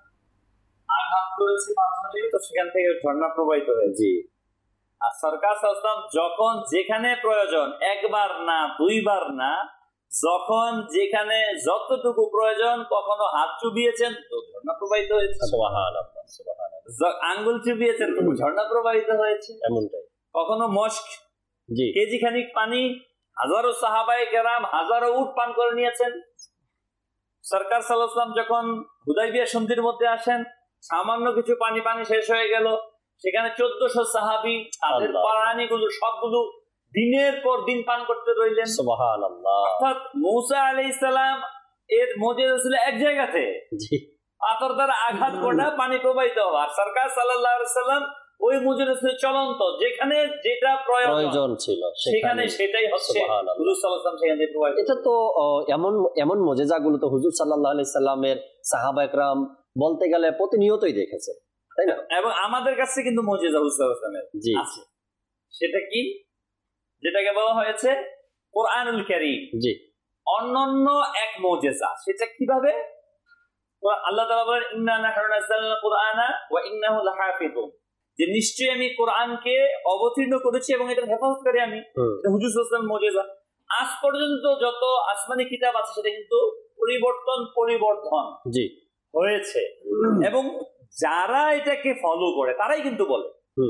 আঘাত করেছে পাথরে, তো সেখান থেকে ঝর্ণা প্রবাহিত হয়েছে। জি। আর সরকার সাল্লাম যখন যেখানে প্রয়োজন, একবার না দুইবার না, যখন যেখানে যতটুকু প্রয়োজন, কখনো হাত চুবিয়েছেন তো ঝর্ণা প্রবাহিত হয়েছে, সুবহানাল্লাহ সুবহানাল্লাহ, য- আঙ্গুল চুবিয়েছেন তো ঝর্ণা প্রবাহিত হয়েছে। এমনটাই। কখনো মস্ক জি। কেজি খানিক পানি হাজারো সাহাবায়ে কেরাম হাজারো উট পান করে নিয়েছেন। সরকার সাল্লাল্লাহু আলাইহি ওয়াসাল্লাম যখন হুদাইবিয়া সন্ধির মধ্যে আসেন, সামান্য কিছু পানি পানি শেষ হয়ে গেল, সেখানে চোদ্দশো সাহাবী তাদের আল্লাহ। পারানিগুলো সবগুলো দিনের পর দিন পান করতে রইলেন। সুবহানাল্লাহ। অর্থাৎ মূসা আলাইহিস সালাম এর মুজিজা ছিল এক জায়গাতে, জি। পাথর দ্বারা আঘাত করা পানি প্রবাহিত হওয়া। আর সরকার সাল্লাল্লাহু আলাইহি সাল্লাম ওই মুজিজা ছিল চলন্ত, যেখানে যেটা প্রয়োজন প্রয়োজন ছিল সেখানে সেটাই হচ্ছে সুবহানাল্লাহ। হুজুর সাল্লাল্লাহু আলাইহি ওয়াসাল্লাম সেখান থেকে প্রবাহিত। এটা তো আহ, এমন এমন মুজিজাগুলো তো হুজুর সাল্লাল্লাহু আলাইহি সাল্লামের সাহাবা একরাম বলতে গেলে প্রতিনিয়তই দেখেছে, তাই না? এবং আমাদের কাছে কিন্তু মুজিজা হুজুর সাল্লাল্লাহু আলাইহি ওয়াসাল্লামের জি। আছে। সেটা কি? যেটাকে বলা হয়েছে কোরআনুল কারীম। জি। অনন্য এক মুজিজা। সেটা কিভাবে? আল্লাহ তাআলা বলেন, ইন্না নাহনু নাযালনা কুরআনা ওয়া ইন্নাহু লাহাফিজুন, যে নিশ্চয়ই আমি কোরআনকে অবতীর্ণ করেছি এবং এটার হেফাজতকারী আমি। এটা হুজুর সাল্লাল্লাহু আলাইহি ওয়াসাল্লামের মুজিজা। আজ পর্যন্ত যত আসমানি কিতাব আছে সেটা কিন্তু পরিবর্তন পরিবর্ধন জি হয়েছে, এবং যারা এটাকে ফলো করে তারাই কিন্তু বলে,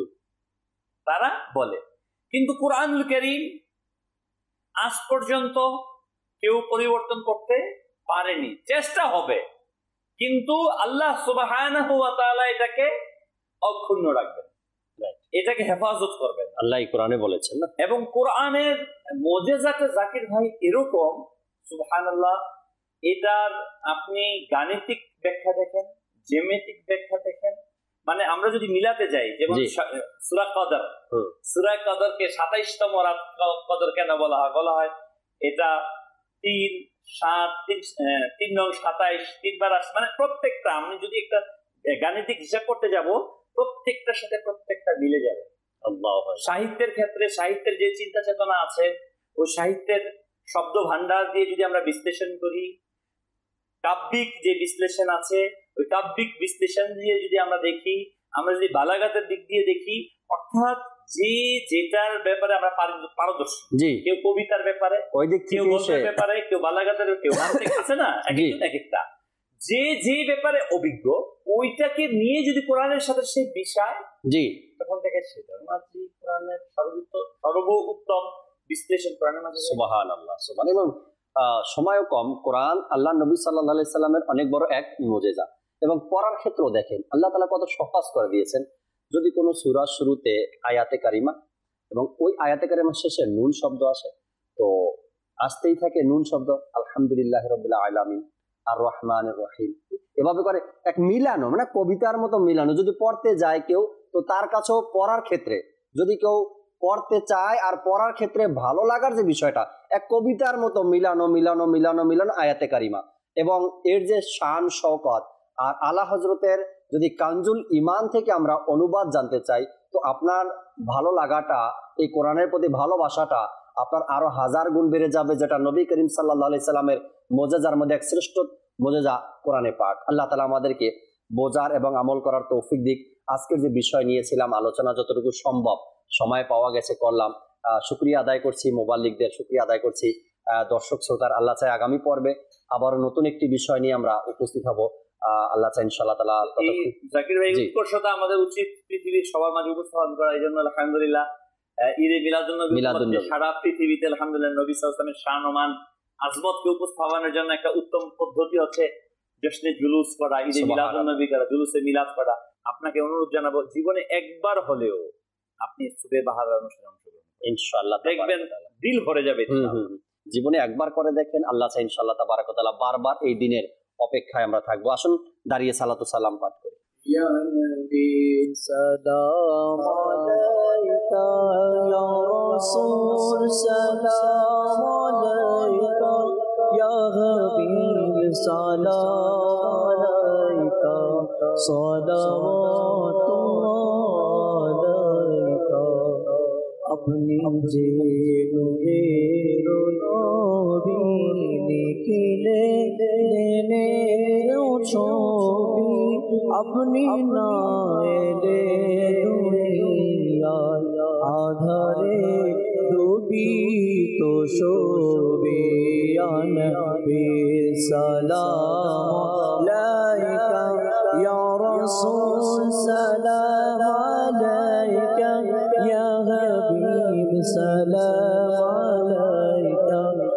তারা বলে। কিন্তু কোরআনুল কারীম আজ পর্যন্ত কেউ পরিবর্তন করতে পারেনি। চেষ্টা হবে, কিন্তু আল্লাহ সুবহানাহু ওয়া তাআলা এটাকে অক্ষুণ্ণ রাখবেন, এটাকে হেফাজত করবেন। আল্লাহ কোরআনে বলেছেন না। এবং কোরআনের মুজিজাতে জাকির ভাই এরকম, সুবহানাল্লাহ, এটার আপনি গাণিতিক ব্যাখ্যা দেখেন, জ্যামিতিক ব্যাখ্যা দেখেন, মানে আমরা যদি মিলাতে যাই, যেমন সূরা কদর, সূরা কদরকে সাতাইশতম রাত কদর কেন বলা হয়? বলা হয় এটা তিন সাত তিন তিন নং সাতাইশ তিনবার আস, মানে প্রত্যেকটা আমি যদি একটা গাণিতিক হিসাব করতে যাব, প্রত্যেকটার সাথে প্রত্যেকটা মিলে যাবে। সাহিত্যের ক্ষেত্রে সাহিত্যের যে চিন্তা চেতনা আছে, ওই সাহিত্যের শব্দ ভান্ডার দিয়ে যদি আমরা বিশ্লেষণ করি, কাব্যিক যে বিশ্লেষণ আছে ওই কাব্যিক বিশ্লেষণ দিয়ে যদি আমরা দেখি, আমরা যদি বালাগাতের দিক দিয়ে দেখি, অর্থাৎ যে যেটার ব্যাপারে আমরা পারদর্শী, কেউ কবিতার ব্যাপারে, কেউ গল্পের ব্যাপারে, কেউ বালাগাতের, কেউ আছে না, এক একটা যে যে ব্যাপারে অভিজ্ঞ, ওইটাকে নিয়ে যদি কোরআনের সাথে সেই বিষয়, জি তখন থেকে সেটার মাঝে কোরআনের সর্ব উত্তম বিশ্লেষণ কোরআনের মাঝে। সুবহানাল্লাহ সুবহানাল্লাহ। এবং সময়ও কম, কোরআন আল্লাহ নবী সাল্লাল্লাহু আলাইহি সাল্লামের অনেক বড় এক মুজিজা। এবং পড়ার ক্ষেত্রেও দেখেন আল্লাহ তাআলা কত সহজ করে দিয়েছেন। যদি কোনো সূরার শুরুতে আয়াতে কারিমা এবং ওই আয়াতে কারিমার শেষে নুন শব্দ আসে, তো আসতেই থাকে নুন শব্দ, আলহামদুলিল্লাহি রাব্বিল আলামিন, আর রহমানির রহিম, এভাবে করে এক মিলানো, মানে কবিতার মতো মিলানো। যদি পড়তে যায় কেউ, তো তার কাছেও পড়ার ক্ষেত্রে, যদি কেউ পড়তে চায় আর পড়ার ক্ষেত্রে ভালো লাগার যে বিষয়টা, এক কবিতার মতো মিলানো মিলানো মিলানো মিলানো আয়াতে কারিমা। এবং এর যে শান শওকত, আর আলা হজরতের যদি কানজুল ইমান থেকে আমরা অনুবাদ জানতে চাই, তো আপনার ভালো লাগাটা, এই কোরআনের প্রতি ভালোবাসাটা আপনার আরো হাজার গুণ বেড়ে যাবে, যেটা নবী করিম সাল্লাল্লাহু আলাইহি সাল্লামের মুজিজার মধ্যে এক শ্রেষ্ঠ মুজিজা কোরআনে পাক। আল্লাহ তাআলা আমাদেরকে বোঝার এবং আমল করার তৌফিক দিক। আজকের যে বিষয় নিয়েছিলাম আলোচনা, যতটুকু সম্ভব সময় পাওয়া গেছে করলাম। আহ শুকরিয়া আদায় করছি মুবাল্লিগদের, শুকরিয়া আদায় করছি আহ দর্শক শ্রোতার। আল্লাহ চাই আগামী পর্বে আবার নতুন একটি বিষয় নিয়ে আমরা উপস্থিত হব। আহ আল্লাহ চাই ইনশাআল্লাহ তাআলা। জাকির ভাই, উৎকর্ষতা আমাদের উচিত পৃথিবীর সবার মাঝে উপস্থাপন করা, এই জন্য আলহামদুলিল্লাহ ঈদে মিলাদুন্নবী সারা পৃথিবীতে আলহামদুলিল্লাহ নবী সাল্লাল্লাহু আলাইহি ওয়াসাল্লামের শান-ও-মান আজমতকে উপস্থাপনের জন্য একটা উত্তম পদ্ধতি হচ্ছে জশ্নে জুলুস করা, ঈদে মিলাদুন্নবী করা, জুলুসে মিলাদ করা। আপনাকে অনুরোধ জানাবো জীবনে একবার হলেও আপনি সুবে বাহারার অনুষ্ঠানে অংশগ্রহণ করুন, ইনশাআল্লাহ দেখবেন দিল ভরে যাবে। জীবনে একবার করে দেখেন, আল্লাহ চাই ইনশাআল্লাহ তাবারাক ওয়া তাআলা বারবার এই দিনের অপেক্ষায় আমরা থাকবো। আসুন দাঁড়িয়ে সালাতু সালাম পাঠ করি। ইয়া নবী সালাম আলাইকা, ইয়া রাসূল সালাম আলাইকা, ইয়া হাবিব সালাম আলাইকা, সালাওয়াতুল্লাহ আলাইকা। আপনি যে নূরের নবী, নিখিলে নেনের ছবি, আপনি না এলে দুনিয়ায় আধারে ডুবি তো শোবে। ইয়া নবী সালাম আলাইকা, ইয়া রাসূল সালাম আলাইকা, ইয়া হাবিব সালাম আলাইকা,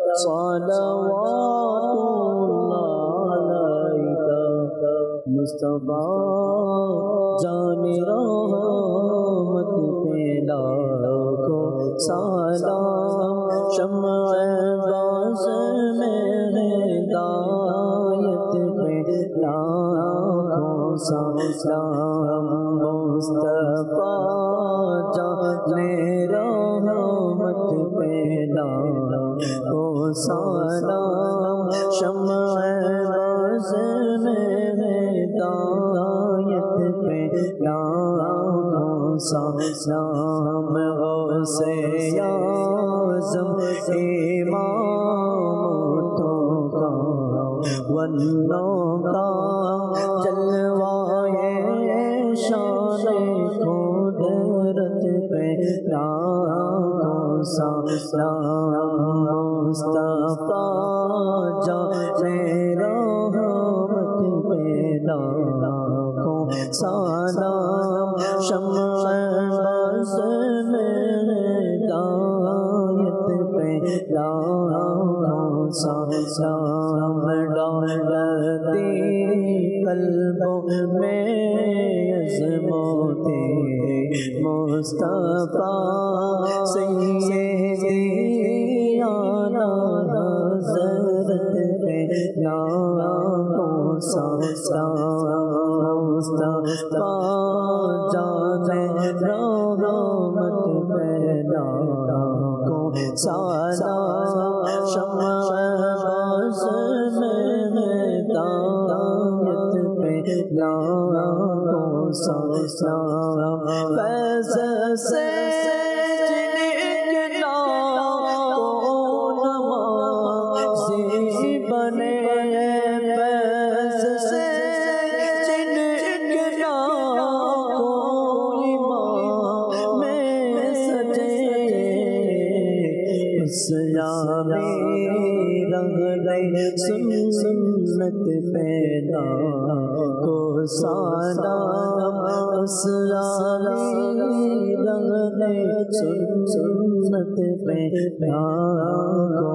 সালাওয়াতুল্লাহ আলাইকা। মুস্তাফা জানে रहमत पे लाखों सलाम, शम्अ बाज़ में हिदायत पे लाखों सलाम। मुस्तफा जाने रहमत पे लाखों सलाम, शम्अ बाज़ में हिदायत पे लाखों सलाम। गौसे आज़म इमामतों का वन्नों का जलवाए शान कुदरत पे लाखों सलाम। मुस्तफा जाने रहमत पे लाखों सलाम, शम्अ बाज़ में हिदायत पे लाखों सलाम। डालती कल्बों में अज़मते मुस्तफा, सैयदी आला हज़रत पे लाखों सलाम। मुस्तफा जाने रहमत पे लाखों सलाम, शम्अ बाज़ में हिदायत पे लाखों सलाम। फैज़ से जिनके नाम नमाज़ी बने, फैज़ से जिनके नाम इमाम में सजे, इस्लामी रंग सुन सुन्नत पैदा को सलाम। इस्लामी रंग सुन सुन्नत पैदा को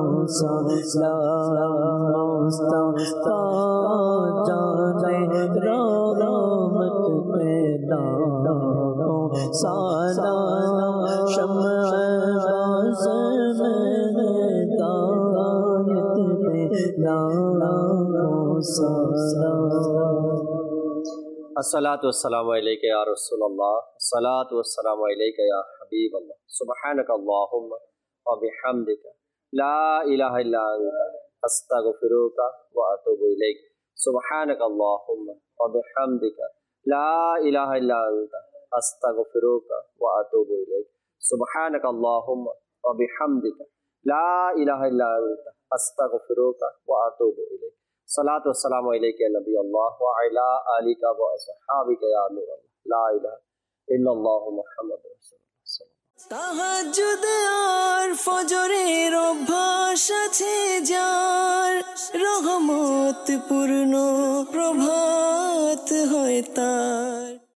सलाम। मुस्तफा जाने रहमत पैदा को सलाम, शम्अ बाज़ में हिदायत पे लाखों सलाम। अस्सलातु वस्सलामु अलैका या रसूलल्लाह, अस्सलातु वस्सलामु अलैका या हबीबल्लाह, सुब्हानका अल्लाहुम्मा व बिहम्दिका ला इलाहा इल्ला अंता अस्तगफिरुका व अतूबु इलैक। सुब्हानका अल्लाहुम्मा व बिहम्दिका ला इलाहा इल्ला अंता अस्तगफिरुका व अतूबु इलैक। सुब्हानका अल्लाहुम्मा व बिहम्दिका ला इलाहा इल्ला अंता अस्तगफिरुका व अतूबु इलैक। सलातु वस्सलामु अलैका या नबी अल्लाह व अला आलिका व असहाबिका या नूर अल्लाह, ला इलाहा इल्लल्लाहु मुहम्मदुर रासूलुल्लाह। তাহাজ্জুদ আর ফজরের অভ্যাস আছে যার, রহমত পূর্ণ প্রভাত হয় তার।